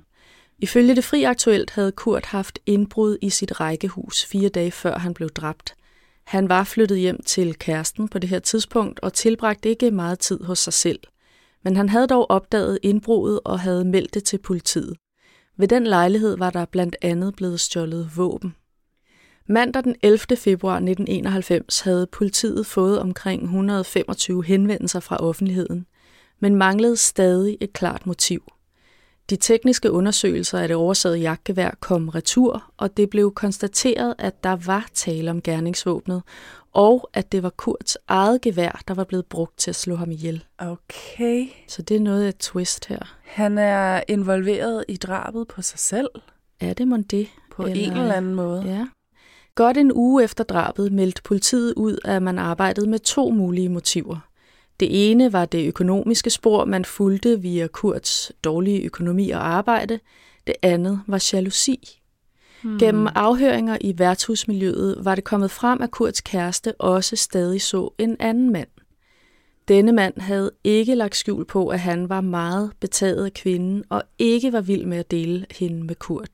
Ifølge Det Fri Aktuelt havde Kurt haft indbrud i sit rækkehus 4 dage før han blev dræbt. Han var flyttet hjem til kæresten på det her tidspunkt og tilbragte ikke meget tid hos sig selv. Men han havde dog opdaget indbruddet og havde meldt det til politiet. Ved den lejlighed var der blandt andet blevet stjålet våben. Mandag den 11. februar 1991 havde politiet fået omkring 125 henvendelser fra offentligheden, men manglede stadig et klart motiv. De tekniske undersøgelser af det oversagede jagtgevær kom retur, og det blev konstateret, at der var tale om gerningsvåbnet, og at det var Kurts eget gevær, der var blevet brugt til at slå ham ihjel. Okay. Så det er noget af et twist her. Han er involveret i drabet på sig selv? Er det mon det? På en eller anden måde? Ja. Godt en uge efter drabet meldte politiet ud, at man arbejdede med 2 mulige motiver. Det ene var det økonomiske spor, man fulgte via Kurts dårlige økonomi og arbejde. Det andet var jalousi. Gennem afhøringer i værtshusmiljøet var det kommet frem, at Kurts kæreste også stadig så en anden mand. Denne mand havde ikke lagt skjul på, at han var meget betaget af kvinden og ikke var vild med at dele hende med Kurt.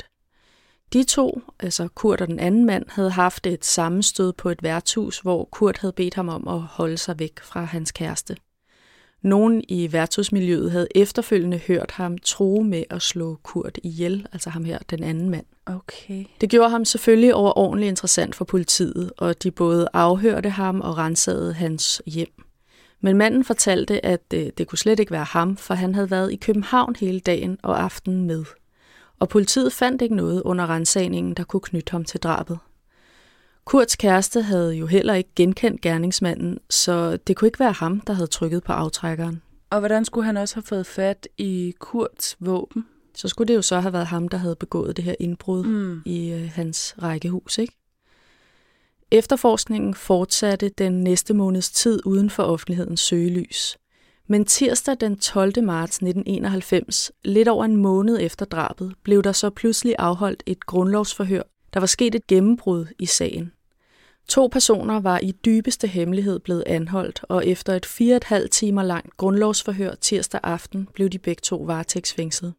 De to, altså Kurt og den anden mand, havde haft et sammenstød på et værtshus, hvor Kurt havde bedt ham om at holde sig væk fra hans kæreste. Nogen i værtshusmiljøet havde efterfølgende hørt ham true med at slå Kurt ihjel, altså ham her, den anden mand. Okay. Det gjorde ham selvfølgelig overordentligt interessant for politiet, og de både afhørte ham og rensede hans hjem. Men manden fortalte, at det kunne slet ikke være ham, for han havde været i København hele dagen og aftenen med. Og politiet fandt ikke noget under ransagningen, der kunne knytte ham til drabet. Kurts kæreste havde jo heller ikke genkendt gerningsmanden, så det kunne ikke være ham, der havde trykket på aftrækkeren. Og hvordan skulle han også have fået fat i Kurts våben? Så skulle det jo så have været ham, der havde begået det her indbrud i hans rækkehus, ikke? Efterforskningen fortsatte den næste måneds tid uden for offentlighedens søgelys. Men tirsdag den 12. marts 1991, lidt over en måned efter drabet, blev der så pludselig afholdt et grundlovsforhør. Der var sket et gennembrud i sagen. 2 personer var i dybeste hemmelighed blevet anholdt, og efter et 4,5 timer langt grundlovsforhør tirsdag aften blev de begge 2 varetægtsfængslet.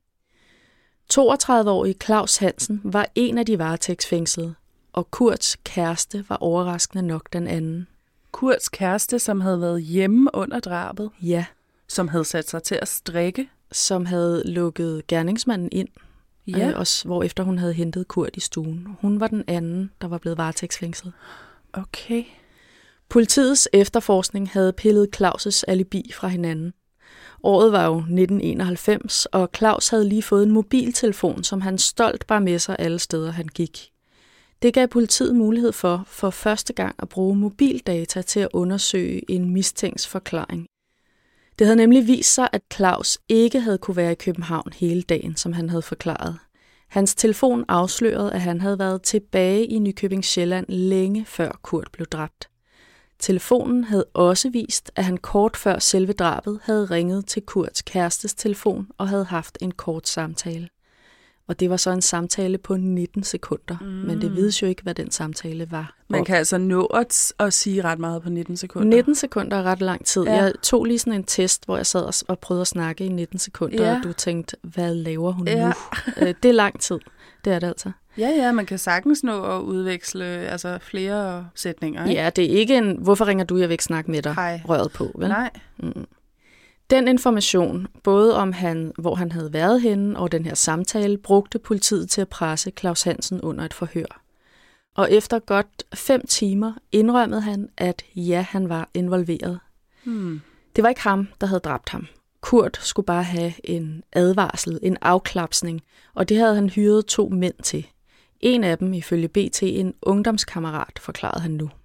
32-årige Claus Hansen var en af de varetægtsfængslede, og Kurts kæreste var overraskende nok den anden. Kurts kæreste, som havde været hjemme under drabet? Ja. Som havde sat sig til at strikke? Som havde lukket gerningsmanden ind, ja. Også hvorefter hun havde hentet Kurt i stuen. Hun var den anden, der var blevet varetægtsfængslet. Okay. Politiets efterforskning havde pillet Claus' alibi fra hinanden. Året var jo 1991, og Claus havde lige fået en mobiltelefon, som han stolt bar med sig alle steder, han gik. Det gav politiet mulighed for første gang at bruge mobildata til at undersøge en mistænks forklaring. Det havde nemlig vist sig, at Claus ikke havde kunne være i København hele dagen, som han havde forklaret. Hans telefon afslørede, at han havde været tilbage i Nykøbing Sjælland længe før Kurt blev dræbt. Telefonen havde også vist, at han kort før selve drabet havde ringet til Kurts kærestes telefon og havde haft en kort samtale. Og det var så en samtale på 19 sekunder, men det vides jo ikke, hvad den samtale var. Man kan altså nå at sige ret meget på 19 sekunder. 19 sekunder er ret lang tid. Ja. Jeg tog lige sådan en test, hvor jeg sad og prøvede at snakke i 19 sekunder, og du tænkte, hvad laver hun nu? Det er lang tid. Det er det altså. Ja, man kan sagtens nå at udveksle flere sætninger. Ikke? Ja, det er ikke en, hvorfor ringer du, jeg vil ikke snakke med dig, røret på, vel? Nej. Den information, både om hvor han havde været henne og den her samtale, brugte politiet til at presse Claus Hansen under et forhør. Og efter godt 5 timer indrømmede han, at ja, han var involveret. Det var ikke ham, der havde dræbt ham. Kurt skulle bare have en advarsel, en afklapsning, og det havde han hyret 2 mænd til. En af dem, ifølge BT, en ungdomskammerat, forklarede han nu.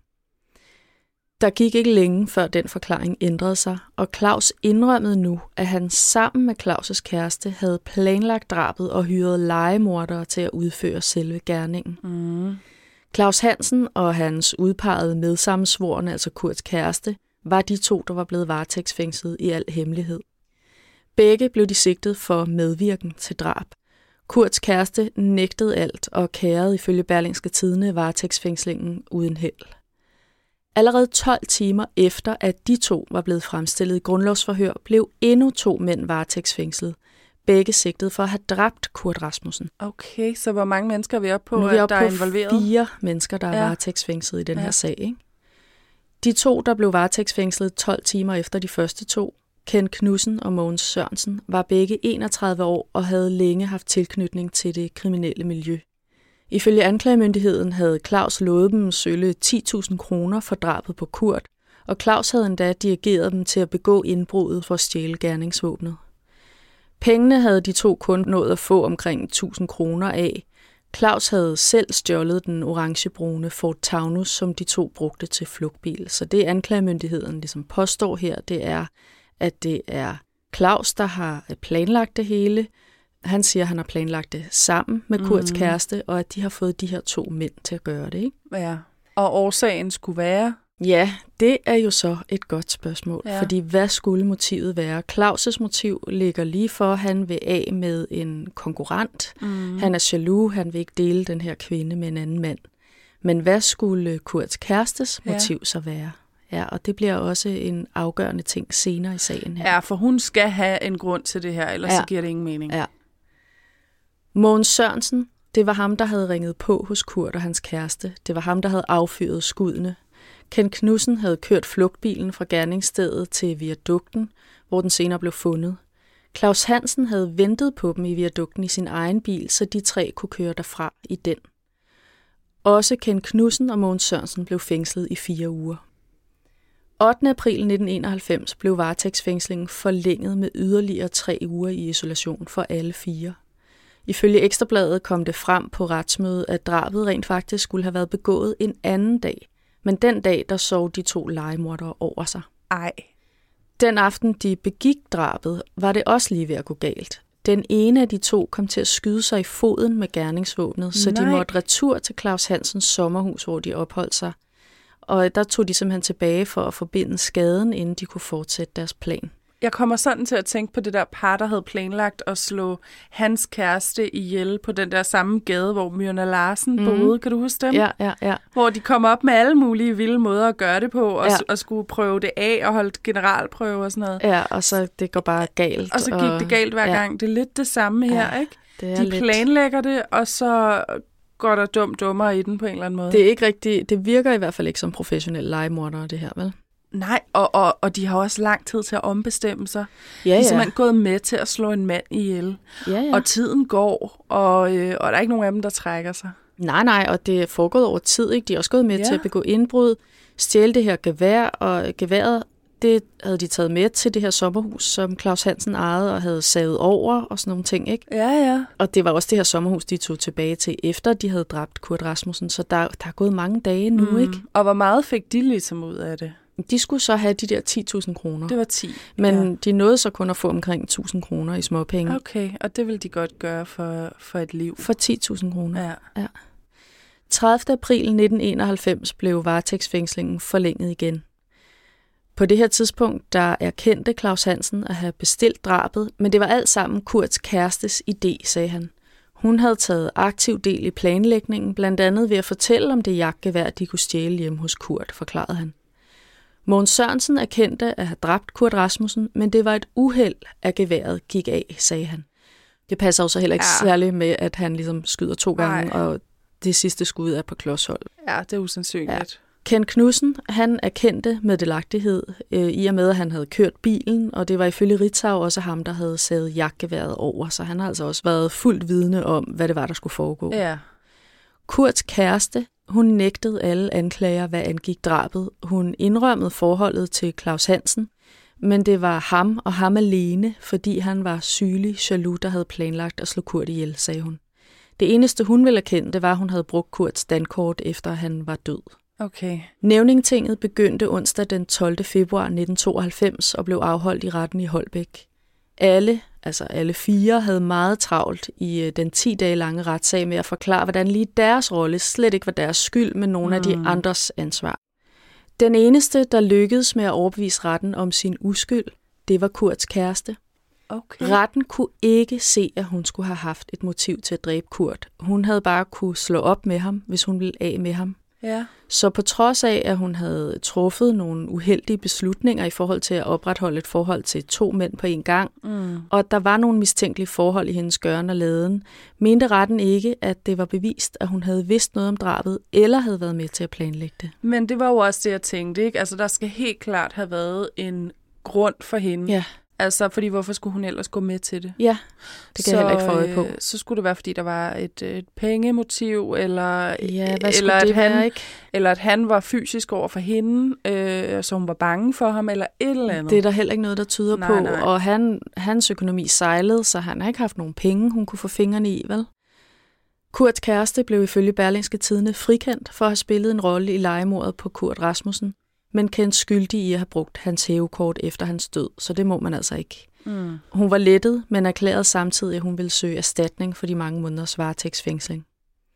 Der gik ikke længe, før den forklaring ændrede sig, og Claus indrømmede nu, at han sammen med Claus' kæreste havde planlagt drabet og hyret lejemordere til at udføre selve gerningen. Claus Hansen og hans udpegede medsammensvorne, altså Kurts kæreste, var de 2, der var blevet varetægtsfængslet i al hemmelighed. Begge blev de sigtet for medvirken til drab. Kurts kæreste nægtede alt og kærede ifølge Berlingske Tidende varetægtsfængslingen uden held. Allerede 12 timer efter, at de 2 var blevet fremstillet i grundlovsforhør, blev endnu 2 mænd varetægtsfængslet. Begge sigtet for at have dræbt Kurt Rasmussen. Okay, så hvor mange mennesker er vi oppe på, nu er vi at der er involveret? 4 mennesker, der er varetægtsfængslet i den her sag. Ikke? De 2, der blev varetægtsfængslet 12 timer efter de første 2, Ken Knudsen og Mogens Sørensen, var begge 31 år og havde længe haft tilknytning til det kriminelle miljø. Ifølge anklagemyndigheden havde Claus lovet dem sølle 10.000 kroner for drabet på Kurt, og Claus havde endda dirigeret dem til at begå indbruddet for at stjæle gerningsvåbnet. Pengene havde de 2 kun nået at få omkring 1.000 kroner af. Claus havde selv stjålet den orangebrune Ford Taunus, som de 2 brugte til flugtbil. Så det anklagemyndigheden ligesom påstår her, det er, at det er Claus, der har planlagt det hele. Han siger, at han har planlagt det sammen med Kurts kæreste, og at de har fået de her 2 mænd til at gøre det. Ikke? Ja, og årsagen skulle være? Ja, det er jo så et godt spørgsmål, fordi hvad skulle motivet være? Claus' motiv ligger lige for, at han vil af med en konkurrent. Han er jaloux, han vil ikke dele den her kvinde med en anden mand. Men hvad skulle Kurts kærestes motiv så være? Ja, og det bliver også en afgørende ting senere i sagen her. Ja, for hun skal have en grund til det her, ellers så giver det ingen mening. Ja. Mogens Sørensen, det var ham, der havde ringet på hos Kurt og hans kæreste. Det var ham, der havde affyret skuddene. Ken Knudsen havde kørt flugtbilen fra gerningsstedet til viadukten, hvor den senere blev fundet. Claus Hansen havde ventet på dem i viadukten i sin egen bil, så de 3 kunne køre derfra i den. Også Ken Knudsen og Mogens Sørensen blev fængslet i 4 uger. 8. april 1991 blev varetægtsfængslingen forlænget med yderligere 3 uger i isolation for alle 4. Ifølge Ekstrabladet kom det frem på retsmødet, at drabet rent faktisk skulle have været begået en anden dag. Men den dag, der sov de 2 lejemordere over sig. Ej. Den aften, de begik drabet, var det også lige ved at gå galt. Den ene af de 2 kom til at skyde sig i foden med gerningsvåbnet, så de måtte retur til Claus Hansens sommerhus, hvor de opholdt sig. Og der tog de simpelthen tilbage for at forbinde skaden, inden de kunne fortsætte deres plan. Jeg kommer sådan til at tænke på det der par, der havde planlagt at slå hans kæreste ihjel på den der samme gade, hvor Myrna Larsen boede. Kan du huske dem? Ja. Hvor de kom op med alle mulige vilde måder at gøre det på, og skulle prøve det af og holde generalprøve og sådan noget. Ja, og så det går bare galt. Og så gik det galt hver gang. Det er lidt det samme her, ikke? De planlægger det, og så går der dummere i den på en eller anden måde. Det er ikke rigtigt. Det virker i hvert fald ikke som professionelle legemordere, det her, vel? Nej, og de har også lang tid til at ombestemme sig. De er simpelthen gået med til at slå en mand ihjel. Og tiden går, og der er ikke nogen af dem, der trækker sig. Nej, og det er foregået over tid, ikke? De er også gået med til at begå indbrud, stjæle det her gevær, og geværet, det havde de taget med til det her sommerhus, som Claus Hansen ejede og havde savet over og sådan nogle ting, ikke? Ja. Og det var også det her sommerhus, de tog tilbage til, efter de havde dræbt Kurt Rasmussen, så der er gået mange dage nu, ikke? Og hvor meget fik de ligesom ud af det? De skulle så have de der 10.000 kroner. Det var 10. Men de nåede så kun at få omkring 1.000 kroner i småpenge. Okay, og det vil de godt gøre for et liv. For 10.000 kroner. Ja. 30. april 1991 blev varetægtsfængslingen forlænget igen. På det her tidspunkt, der erkendte Claus Hansen at have bestilt drabet, men det var alt sammen Kurts kærestes idé, sagde han. Hun havde taget aktiv del i planlægningen, blandt andet ved at fortælle om det jagtgevær, de kunne stjæle hjemme hos Kurt, forklarede han. Mogens Sørensen erkendte at have dræbt Kurt Rasmussen, men det var et uheld, at geværet gik af, sagde han. Det passer jo så heller ikke særligt med, at han ligesom skyder 2 gange, og det sidste skud er på klodshold. Ja, det er usandsynligt. Ken Knudsen, han erkendte med delagtighed i og med, at han havde kørt bilen, og det var ifølge Ritzau også ham, der havde saget jagtgeværet over, så han har altså også været fuldt vidne om, hvad det var, der skulle foregå. Ja. Kurts kæreste, hun nægtede alle anklager, hvad angik drabet. Hun indrømmede forholdet til Claus Hansen, men det var ham og ham alene, fordi han var sygelig jaloux, der havde planlagt at slå Kurt ihjel, sagde hun. Det eneste, hun ville erkende, det var, at hun havde brugt Kurts dankort, efter han var død. Okay. Nævningetinget begyndte onsdag den 12. februar 1992 og blev afholdt i retten i Holbæk. Alle 4, havde meget travlt i den 10 dage lange retssag med at forklare, hvordan lige deres rolle slet ikke var deres skyld, men nogle af de andres ansvar. Den eneste, der lykkedes med at overbevise retten om sin uskyld, det var Kurts kæreste. Okay. Retten kunne ikke se, at hun skulle have haft et motiv til at dræbe Kurt. Hun havde bare kunne slå op med ham, hvis hun ville af med ham. Ja. Så på trods af, at hun havde truffet nogle uheldige beslutninger i forhold til at opretholde et forhold til 2 mænd på en gang, og at der var nogle mistænkelige forhold i hendes gøren og laden, mente retten ikke, at det var bevist, at hun havde vidst noget om drabet, eller havde været med til at planlægge det. Men det var jo også det, jeg tænkte, ikke? Altså, der skal helt klart have været en grund for hende. Ja. Altså, fordi hvorfor skulle hun ellers gå med til det? Ja, det kan jeg heller ikke få øje på. Så skulle det være, fordi der var et pengemotiv, eller, eller at han var fysisk over for hende, så hun var bange for ham, eller et eller andet. Det er der heller ikke noget, der tyder på. Nej. Og hans økonomi sejlede, så han har ikke haft nogen penge, hun kunne få fingrene i, vel? Kurts kæreste blev ifølge Berlingske Tidende frikendt for at have spillet en rolle i legemordet på Kurt Rasmussen, men kendt skyldig i at have brugt hans hævekort efter hans død, så det må man altså ikke. Hun var lettet, men erklærede samtidig, at hun ville søge erstatning for de mange måneders varetægtsfængsling.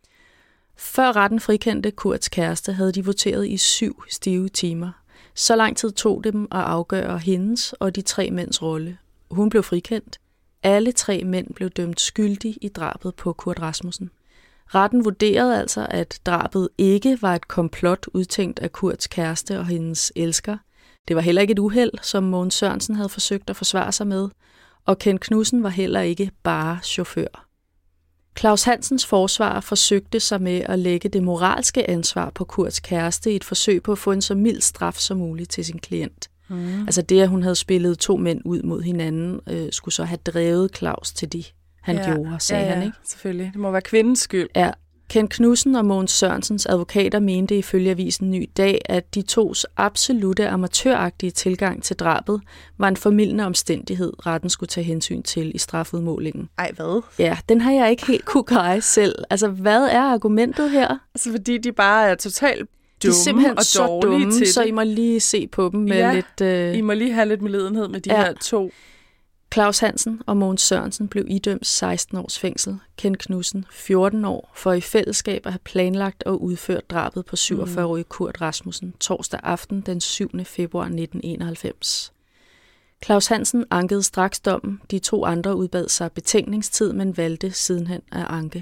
Før retten frikendte Kurts kæreste, havde de voteret i 7 stive timer. Så lang tid tog det dem at afgøre hendes og de 3 mænds rolle. Hun blev frikendt. Alle 3 mænd blev dømt skyldige i drabet på Kurt Rasmussen. Retten vurderede altså, at drabet ikke var et komplot udtænkt af Kurts kæreste og hendes elsker. Det var heller ikke et uheld, som Mogens Sørensen havde forsøgt at forsvare sig med, og Ken Knudsen var heller ikke bare chauffør. Claus Hansens forsvarer forsøgte sig med at lægge det moralske ansvar på Kurts kæreste i et forsøg på at få en så mild straf som muligt til sin klient. Altså det, at hun havde spillet 2 mænd ud mod hinanden, skulle så have drevet Claus til det, han gjorde, sagde han, ikke? Selvfølgelig. Det må være kvindens skyld. Ja. Ken Knudsen og Mogens Sørensens advokater mente ifølge avisen Ny Dag, at de 2's absolutte amatøragtige tilgang til drabet var en formildende omstændighed, retten skulle tage hensyn til i strafudmålingen. Ej, hvad? Ja, den har jeg ikke helt kunne greje selv. Altså, hvad er argumentet her? Altså, fordi de bare er totalt dumme og dårlige til det. Så I må lige se på dem med lidt... I må lige have lidt medlidenhed med de her 2. Claus Hansen og Mogens Sørensen blev idømt 16 års fængsel. Ken Knudsen 14 år for i fællesskab at have planlagt og udført drabet på 47-årige Kurt Rasmussen torsdag aften den 7. februar 1991. Claus Hansen ankede straks dommen. De 2 andre udbad sig betænkningstid, men valgte sidenhen at anke.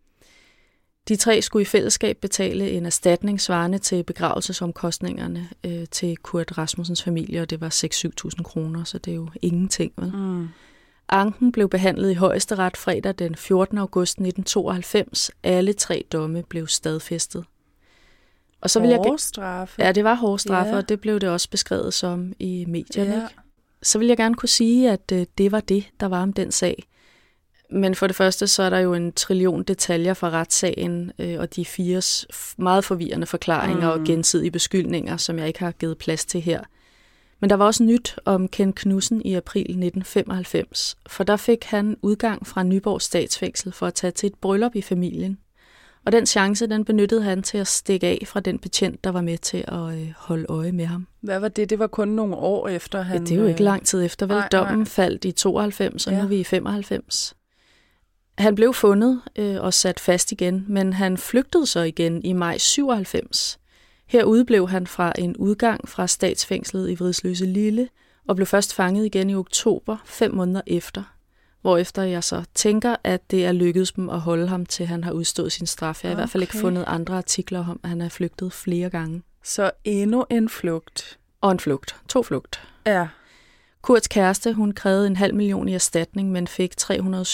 De 3 skulle i fællesskab betale en erstatning svarende til begravelsesomkostningerne til Kurt Rasmussens familie, og det var 6-7.000 kroner, så det er jo ingenting. Vel? Anken blev behandlet i Højesteret fredag den 14. august 1992. Alle 3 domme blev stadfæstet. Og så hårde straffe. Ja, det var hårde straffe, og det blev det også beskrevet som i medierne. Ikke? Så vil jeg gerne kunne sige, at det var det, der var om den sag. Men for det første, så er der jo en trillion detaljer fra retssagen, og de 4's meget forvirrende forklaringer og gensidige beskyldninger, som jeg ikke har givet plads til her. Men der var også nyt om Ken Knudsen i april 1995, for der fik han udgang fra Nyborg Statsfængsel for at tage til et bryllup i familien. Og den chance, den benyttede han til at stikke af fra den betjent, der var med til at holde øje med ham. Hvad var det? Det var kun nogle år efter han... Ja, det er jo ikke lang tid efter, vel? Dommen faldt i 92, og nu er vi i 95. Han blev fundet og sat fast igen, men han flygtede så igen i maj 97. Her udeblev han fra en udgang fra statsfængslet i Vridsløse Lille og blev først fanget igen i oktober, 5 måneder efter. Hvorefter jeg så tænker, at det er lykkedes dem at holde ham, til han har udstået sin straf. Jeg har i hvert fald ikke fundet andre artikler om, at han er flygtet flere gange. Så endnu en flugt. Og en flugt. 2 flugt. Ja. Kurts kæreste, hun krævede 500.000 i erstatning, men fik 357.000.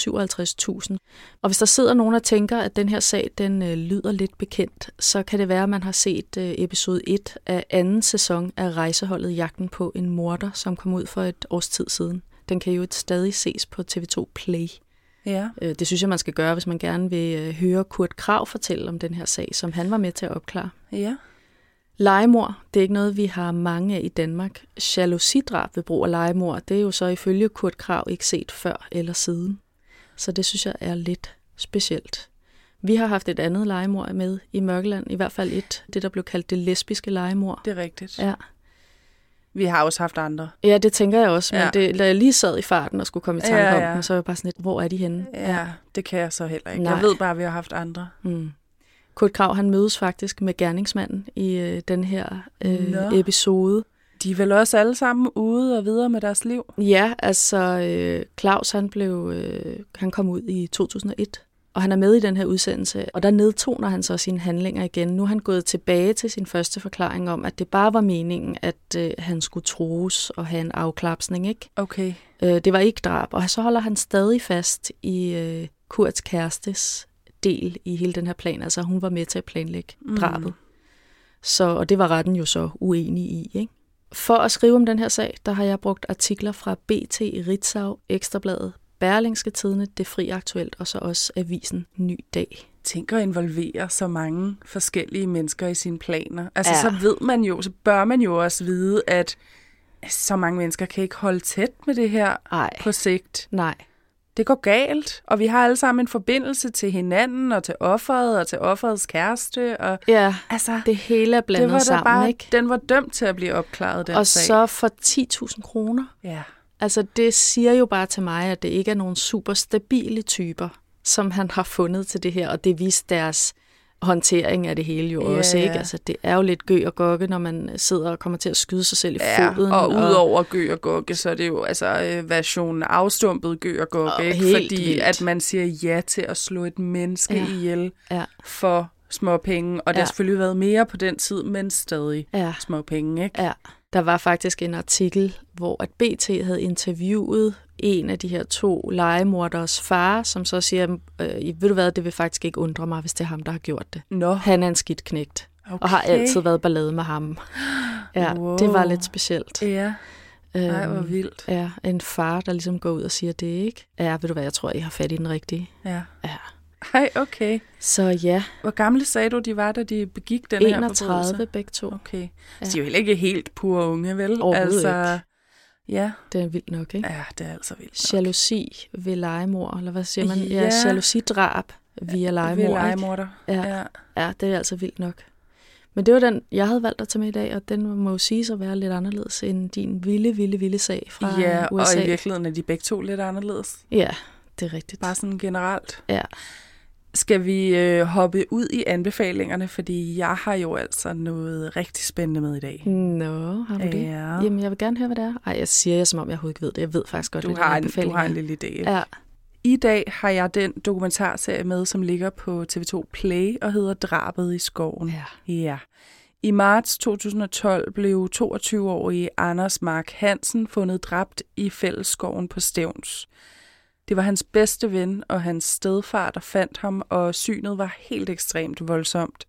Og hvis der sidder nogen og tænker, at den her sag, den lyder lidt bekendt, så kan det være, at man har set episode 1 af anden sæson af Rejseholdet Jagten på en morder, som kom ud for et års tid siden. Den kan jo stadig ses på TV2 Play. Ja. Det synes jeg, man skal gøre, hvis man gerne vil høre Kurt Kragh fortælle om den her sag, som han var med til at opklare. Ja. Legemord, det er ikke noget, vi har mange af i Danmark. Jalousidrab ved brug af legemord, det er jo så ifølge Kurt Kragh ikke set før eller siden. Så det synes jeg er lidt specielt. Vi har haft et andet legemord med i Mørkeland, i hvert fald det der blev kaldt det lesbiske legemord. Det er rigtigt. Ja. Vi har også haft andre. Ja, det tænker jeg også, men da jeg lige sad i farten og skulle komme i tanke om dem, så var jeg bare sådan lidt, hvor er de henne? Ja, det kan jeg så heller ikke. Nej. Jeg ved bare, at vi har haft andre. Kurt Kragh, han mødes faktisk med gerningsmanden i den her episode. De er vel også alle sammen ude og videre med deres liv? Ja, altså Claus, han kom ud i 2001, og han er med i den her udsendelse, og der nedtoner han så sine handlinger igen. Nu er han gået tilbage til sin første forklaring om, at det bare var meningen, at han skulle trues og have en afklapsning, ikke? Okay. Det var ikke drab, og så holder han stadig fast i Kurts kærestes del i hele den her plan. Altså hun var med til at planlægge drabet. Og det var retten jo så uenig i, ikke? For at skrive om den her sag, der har jeg brugt artikler fra BT, Ritzau, Ekstrabladet, Berlingske Tidende, Det Fri Aktuelt og så også avisen Ny Dag. Tænk at involvere så mange forskellige mennesker i sine planer. Altså så bør man jo også vide, at så mange mennesker kan ikke holde tæt med det her på sigt. Nej. Det går galt, og vi har alle sammen en forbindelse til hinanden og til offeret og til offerets kæreste. Og, det hele er blandet sammen, ikke? Den var dømt til at blive opklaret, den og sag. Så for 10.000 kroner. Ja. Altså det siger jo bare til mig, at det ikke er nogen super stabile typer, som han har fundet til det her, og det viste deres håndtering af det hele jo også, ikke? Altså det er jo lidt gø og gokke, når man sidder og kommer til at skyde sig selv i foden. Og udover gø og gokke, så er det jo altså versionen afstumpet gø og gokke, ikke? Fordi vildt. At man siger ja til at slå et menneske ihjel for små penge, og det har selvfølgelig været mere på den tid, men stadig små penge, ikke? Ja. Der var faktisk en artikel, hvor at BT havde interviewet en af de her 2 legemorders far, som så siger, ved du hvad, det vil faktisk ikke undre mig, hvis det er ham, der har gjort det. Han er en skidt knægt, og har altid været ballade med ham. Ja, det var lidt specielt. Ja, hvor vildt. Ja, en far, der ligesom går ud og siger det, ikke? Ja, ved du hvad, jeg tror, I har fat i den rigtige. Ja. Hej, okay. Så ja. Hvor gamle sagde du, de var, da de begik den her forbrydelse? 31 begge 2. Okay. Ja. Så de er jo heller ikke helt pure unge, vel? Overhovedet ikke. Ja. Det er vildt nok, ikke? Ja, det er altså vildt nok. Jalousi ved legemord, eller hvad siger man? Ja, jalousidrab via legemord. Ved legemorder. Ja, det er altså vildt nok. Men det var den, jeg havde valgt at tage med i dag, og den må jo sige at være lidt anderledes end din vilde sag fra USA. Ja, og i virkeligheden er de begge 2 lidt anderledes. Ja, det er rigtigt. Bare sådan generelt. Ja. Skal vi hoppe ud i anbefalingerne, fordi jeg har jo altså noget rigtig spændende med i dag. Nå, har du det? Ja. Jamen, jeg vil gerne høre, hvad det er. Ej, jeg siger som om, jeg overhovedet ikke ved det. Jeg ved faktisk godt, du har en lille idé. Ja. I dag har jeg den dokumentarserie med, som ligger på TV2 Play og hedder Drabet i skoven. Ja. I marts 2012 blev 22-årige Anders Mark Hansen fundet dræbt i fællesskoven på Stevns. Det var hans bedste ven og hans stedfar, der fandt ham, og synet var helt ekstremt voldsomt.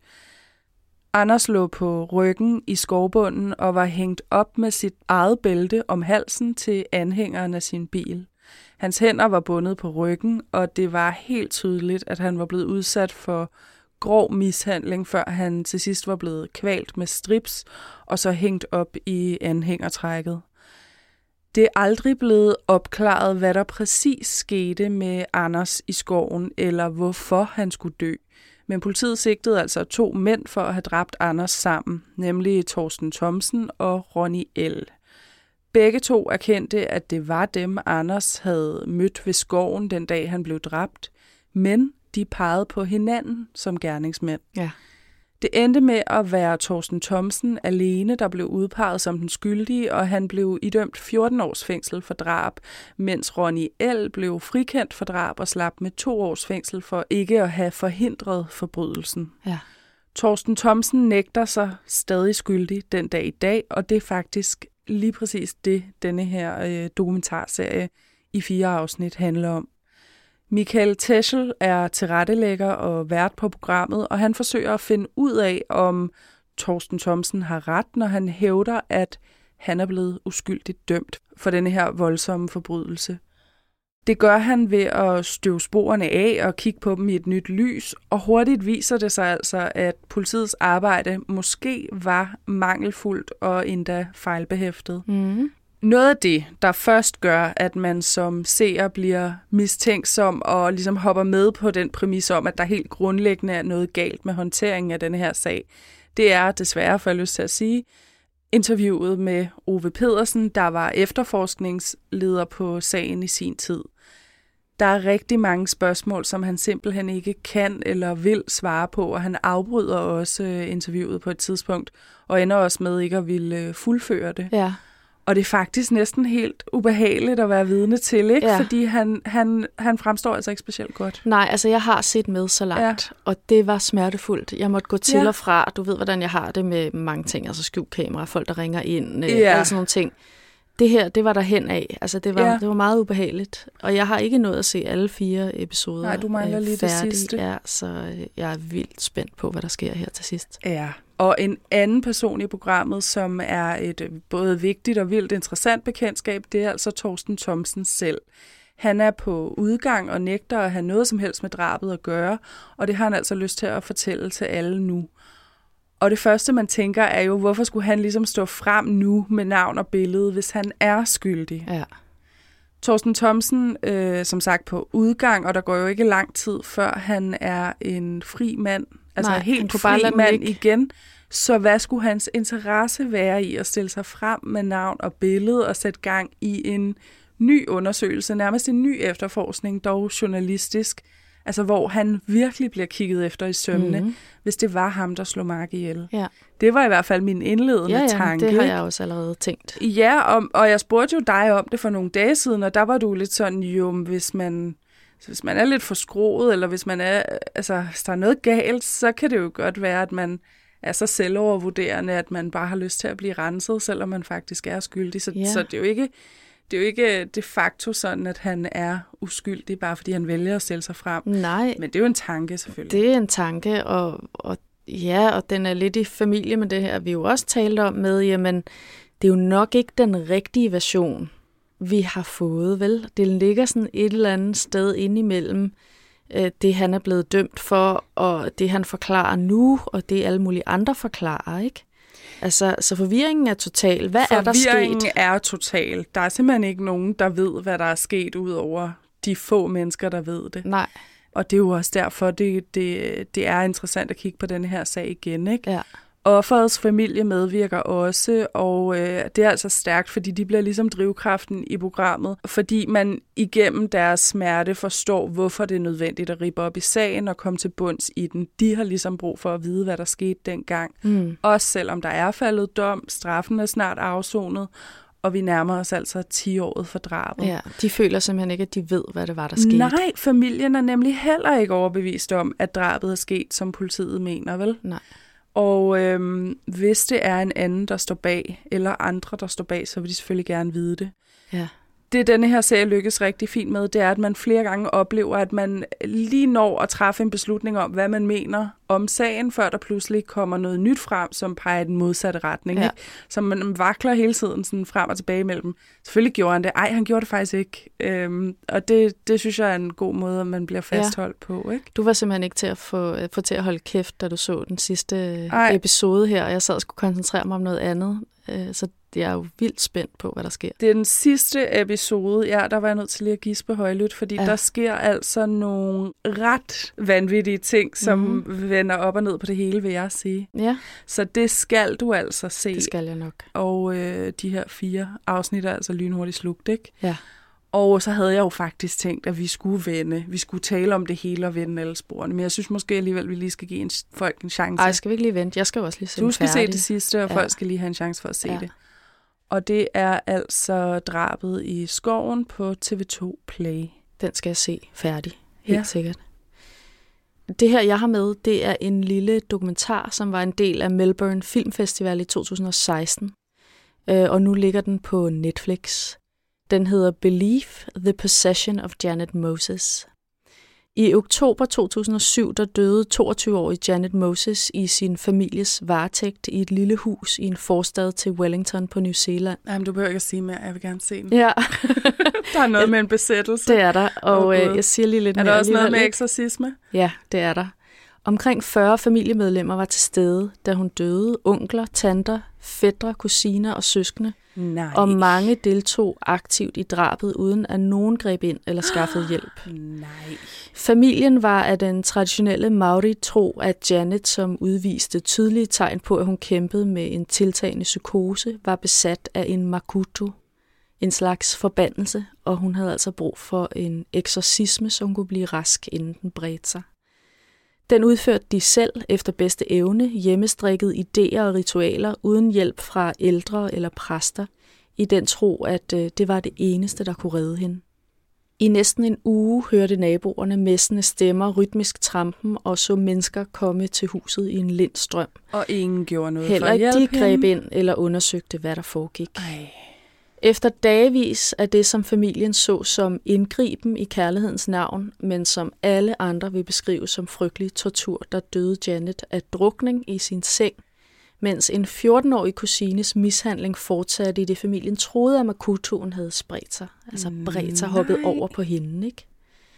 Anders lå på ryggen i skovbunden og var hængt op med sit eget bælte om halsen til anhængeren af sin bil. Hans hænder var bundet på ryggen, og det var helt tydeligt, at han var blevet udsat for grov mishandling, før han til sidst var blevet kvalt med strips og så hængt op i anhængertrækket. Det er aldrig blevet opklaret, hvad der præcis skete med Anders i skoven, eller hvorfor han skulle dø. Men politiet sigtede altså 2 mænd for at have dræbt Anders sammen, nemlig Torsten Thomsen og Ronny L. Begge 2 erkendte, at det var dem, Anders havde mødt ved skoven den dag, han blev dræbt, men de pegede på hinanden som gerningsmænd. Ja. Det endte med at være Torsten Thomsen alene, der blev udpeget som den skyldige, og han blev idømt 14 års fængsel for drab, mens Ronny L. blev frikendt for drab og slap med 2 års fængsel for ikke at have forhindret forbrydelsen. Ja. Torsten Thomsen nægter sig stadig skyldig den dag i dag, og det er faktisk lige præcis det, denne her dokumentarserie i 4 afsnit handler om. Michael Teschel er tilrettelægger og vært på programmet, og han forsøger at finde ud af, om Torsten Thomsen har ret, når han hævder, at han er blevet uskyldigt dømt for denne her voldsomme forbrydelse. Det gør han ved at støve sporene af og kigge på dem i et nyt lys, og hurtigt viser det sig altså, at politiets arbejde måske var mangelfuldt og endda fejlbehæftet. Mm. Noget af det, der først gør, at man som seer bliver mistænksom og ligesom hopper med på den præmis om, at der helt grundlæggende er noget galt med håndteringen af denne her sag, det er desværre, for jeg lyst til at sige, interviewet med Ove Pedersen, der var efterforskningsleder på sagen i sin tid. Der er rigtig mange spørgsmål, som han simpelthen ikke kan eller vil svare på, og han afbryder også interviewet på et tidspunkt, og ender også med ikke at ville fuldføre det. Ja. Og det er faktisk næsten helt ubehageligt at være vidne til, ikke? Ja. Fordi han fremstår altså ikke specielt godt. Nej, altså jeg har set med så langt, og det var smertefuldt. Jeg måtte gå til og fra. Du ved, hvordan jeg har det med mange ting, altså skjulkamera, folk, der ringer ind, alle sådan nogle ting. Det her, det var derhen af. Altså det var meget ubehageligt. Og jeg har ikke nået at se alle 4 episoder. Nej, du mangler lige det sidste. Ja, så jeg er vildt spændt på, hvad der sker her til sidst. Ja. Og en anden person i programmet, som er et både vigtigt og vildt interessant bekendtskab, det er altså Torsten Thomsen selv. Han er på udgang og nægter at have noget som helst med drabet at gøre, og det har han altså lyst til at fortælle til alle nu. Og det første, man tænker, er jo, hvorfor skulle han ligesom stå frem nu med navn og billede, hvis han er skyldig? Ja. Torsten Thomsen, som sagt, på udgang, og der går jo ikke lang tid, før han er en fri mand. Altså en helt fri mand igen. Så hvad skulle hans interesse være i at stille sig frem med navn og billede og sætte gang i en ny undersøgelse, nærmest en ny efterforskning, dog journalistisk, altså hvor han virkelig bliver kigget efter i sømmene, hvis det var ham, der slog Mark ihjel. Ja. Det var i hvert fald min indledende tanke. Det har jeg også allerede tænkt. Ja, og jeg spurgte jo dig om det for nogle dage siden, og der var du lidt sådan, jo, hvis man er lidt forskroet, eller hvis man er, altså, hvis der er noget galt, så kan det jo godt være, at man er så selvovervurderende, at man bare har lyst til at blive renset, selvom man faktisk er skyldig. Så det er jo ikke de facto sådan, at han er uskyldig, bare fordi han vælger at stille sig frem. Nej. Men det er jo en tanke, selvfølgelig. Det er en tanke, og den er lidt i familie med det her, vi jo også talte om med, jamen, det er jo nok ikke den rigtige version, vi har fået, vel? Det ligger sådan et eller andet sted indimellem det, han er blevet dømt for, og det, han forklarer nu, og det alle mulige andre forklarer, ikke? Altså, så forvirringen er total. Hvad er der sket? Forvirringen er total. Der er simpelthen ikke nogen, der ved, hvad der er sket, ud over de få mennesker, der ved det. Nej. Og det er jo også derfor, det er interessant at kigge på denne her sag igen, ikke? Ja. Offerets familie medvirker også, og det er altså stærkt, fordi de bliver ligesom drivkraften i programmet, fordi man igennem deres smerte forstår, hvorfor det er nødvendigt at rippe op i sagen og komme til bunds i den. De har ligesom brug for at vide, hvad der skete dengang. Også selvom der er faldet dom, straffen er snart afsonet, og vi nærmer os altså 10-året for drabet. Ja, de føler simpelthen ikke, at de ved, hvad det var, der skete. Nej, familien er nemlig heller ikke overbevist om, at drabet er sket, som politiet mener, vel? Nej. Og hvis det er en anden, der står bag, eller andre, der står bag, så vil de selvfølgelig gerne vide det. Ja. Det, denne her serie lykkes rigtig fint med, det er, at man flere gange oplever, at man lige når at træffe en beslutning om, hvad man mener om sagen, før der pludselig kommer noget nyt frem, som peger i den modsatte retning. Ja. Ikke? Så man vakler hele tiden sådan frem og tilbage imellem. Selvfølgelig gjorde han det. Ej, han gjorde det faktisk ikke. Og det synes jeg er en god måde, at man bliver fastholdt på. Ikke? Du var simpelthen ikke til at få til at holde kæft, da du så den sidste episode her, og jeg sad og skulle koncentrere mig om noget andet. Så jeg er jo vildt spændt på, hvad der sker. Det er den sidste episode, der var jeg nødt til lige at gispe højlydt, fordi der sker altså nogle ret vanvittige ting, som vender op og ned på det hele, vil jeg sige. Ja. Så det skal du altså se. Det skal jeg nok. Og de her 4 afsnit er altså lynhurtigt slugt, ikke? Ja. Og så havde jeg jo faktisk tænkt, at vi skulle tale om det hele og vende alle sporene. Men jeg synes måske alligevel, vi lige skal give folk en chance. Ej, skal vi ikke lige vente? Jeg skal jo også lige se Du skal se det sidste, og folk skal lige have en chance for at se det. Og det er altså Drabet i skoven på TV2 Play. Den skal jeg se færdig, helt sikkert. Det her, jeg har med, det er en lille dokumentar, som var en del af Melbourne Filmfestival i 2016. og nu ligger den på Netflix. Den hedder Belief, The Possession of Janet Moses. I oktober 2007, der døde 22-årige Janet Moses i sin families varetægt i et lille hus i en forstad til Wellington på New Zealand. Jamen, du behøver ikke at sige mere. Jeg vil gerne se den. Ja. Der er noget med en besættelse. Det er der, og jeg siger lige lidt mere. Er der også noget med eksorcisme? Ja, det er der. Omkring 40 familiemedlemmer var til stede, da hun døde. Onkler, tanter, fætre, kusiner og søskende. Nej. Og mange deltog aktivt i drabet, uden at nogen greb ind eller skaffede hjælp. Nej. Familien var af den traditionelle Maori-tro, at Janet, som udviste tydelige tegn på, at hun kæmpede med en tiltagende psykose, var besat af en makuto, en slags forbandelse, og hun havde altså brug for en eksorcisme, så hun kunne blive rask, inden den bredte sig. Den udførte de selv efter bedste evne, hjemmestrikket idéer og ritualer uden hjælp fra ældre eller præster, i den tro, at det var det eneste, der kunne redde hende. I næsten en uge hørte naboerne messende stemmer, rytmisk trampen og så mennesker komme til huset i en lindstrøm. Og ingen gjorde noget Heller for at hjælpe ikke de greb hende. ind eller undersøgte, hvad der foregik. Ej. Efter dagevis af det, som familien så som indgriben i kærlighedens navn, men som alle andre vil beskrive som frygtelig tortur, der døde Janet af drukning i sin seng, mens en 14-årig kusines mishandling fortsatte i det, familien troede, at makutoen havde spredt sig. Altså bredt sig, hoppet over på hende, ikke?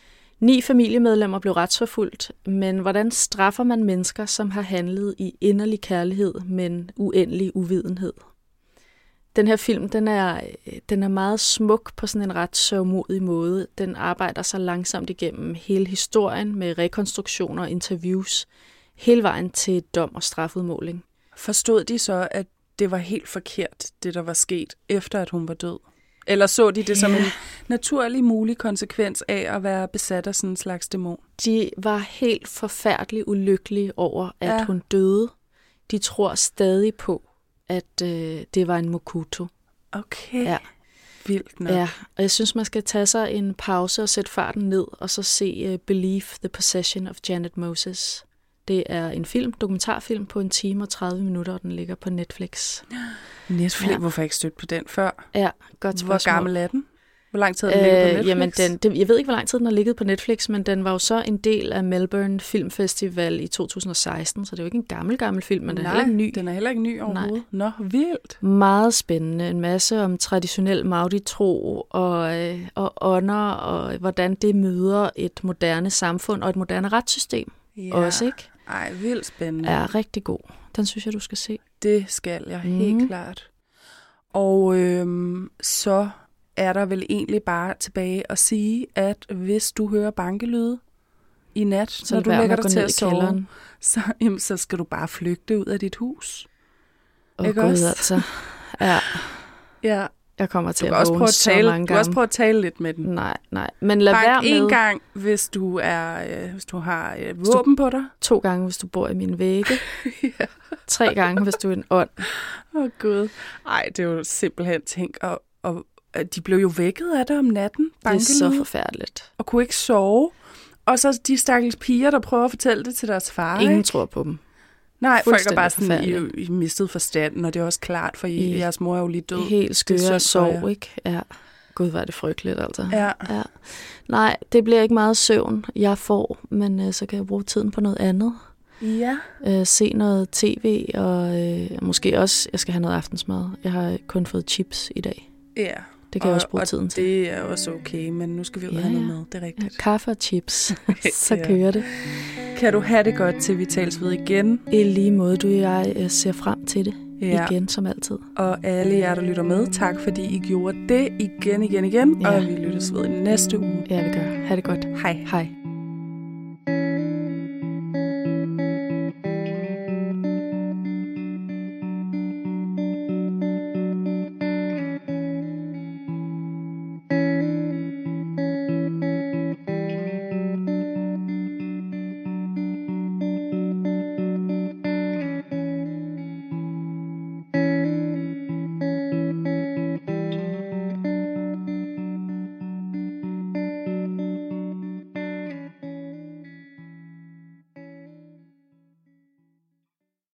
9 familiemedlemmer blev retsforfulgt, men hvordan straffer man mennesker, som har handlet i inderlig kærlighed, men uendelig uvidenhed? Den her film, den er meget smuk på sådan en ret sørgmodig måde. Den arbejder sig langsomt igennem hele historien med rekonstruktioner og interviews, hele vejen til dom og strafudmåling. Forstod de så, at det var helt forkert, det der var sket, efter at hun var død? Eller så de det som en naturlig mulig konsekvens af at være besat af sådan en slags dæmon? De var helt forfærdeligt ulykkelige over, at hun døde. De tror stadig på, at det var en makuto. Okay. Ja. Vildt nok. Ja, og jeg synes, man skal tage sig en pause og sætte farten ned, og så se Belief, The Possession of Janet Moses. Det er en dokumentarfilm på 1 time og 30 minutter, og den ligger på Netflix. Netflix? Ja. Hvorfor ikke stødt på den før? Ja, godt spørgsmål. Hvor gammel er den? Hvor lang tid har den ligget på Netflix? Jamen, jeg ved ikke, hvor lang tid den har ligget på Netflix, men den var jo så en del af Melbourne Filmfestival i 2016, så det er jo ikke en gammel film, men den er heller ikke ny. Den er heller ikke ny overhovedet. Nå, vildt. Meget spændende. En masse om traditionel Maori-tro og ånder, og hvordan det møder et moderne samfund og et moderne retssystem. Ja. Også, ikke? Ej, vildt spændende. Ja, rigtig god. Den synes jeg, du skal se. Det skal jeg helt klart. Og så er der vel egentlig bare tilbage at sige, at hvis du hører bankelyde i nat, så når du lægger dig til at sove, så skal du bare flygte ud af dit hus. Ikke også? Altså. Ja. Ja. Jeg kommer til at vågne så mange gange. Du kan også prøve at tale lidt med den. Nej. Men lad være med. En gang, hvis du har våben på dig. 2 gange, hvis du bor i mine vægge. 3 gange, hvis du er en ånd. Gud. Ej, det er jo simpelthen tænk. Og de blev jo vækket af det om natten. Det er så forfærdeligt. Og kunne ikke sove. Og så de stakkels piger, der prøver at fortælle det til deres far. Ingen tror på dem. Nej, folk er bare sådan i mistet forstand, og det er også klart, for jeres mor er jo lige død. Helt skøre og sov, ikke? Ja. Gud, var det frygteligt, altså. Ja. Nej, det bliver ikke meget søvn, jeg får, men så kan jeg bruge tiden på noget andet. Ja. Se noget tv, og måske også, jeg skal have noget aftensmad. Jeg har kun fået chips i dag. Ja. Det kan jeg også bruge tiden til. Det er også okay, men nu skal vi ud og have noget med, det er rigtigt. Ja, kaffe og chips, så kører det. Kan du have det godt, til vi tales ved igen? I lige måde, du og jeg ser frem til det igen, som altid. Og alle jer, der lytter med, tak fordi I gjorde det igen. Og vi lyttes ved i næste uge. Ja, vi gør. Ha' det godt. Hej. Hej.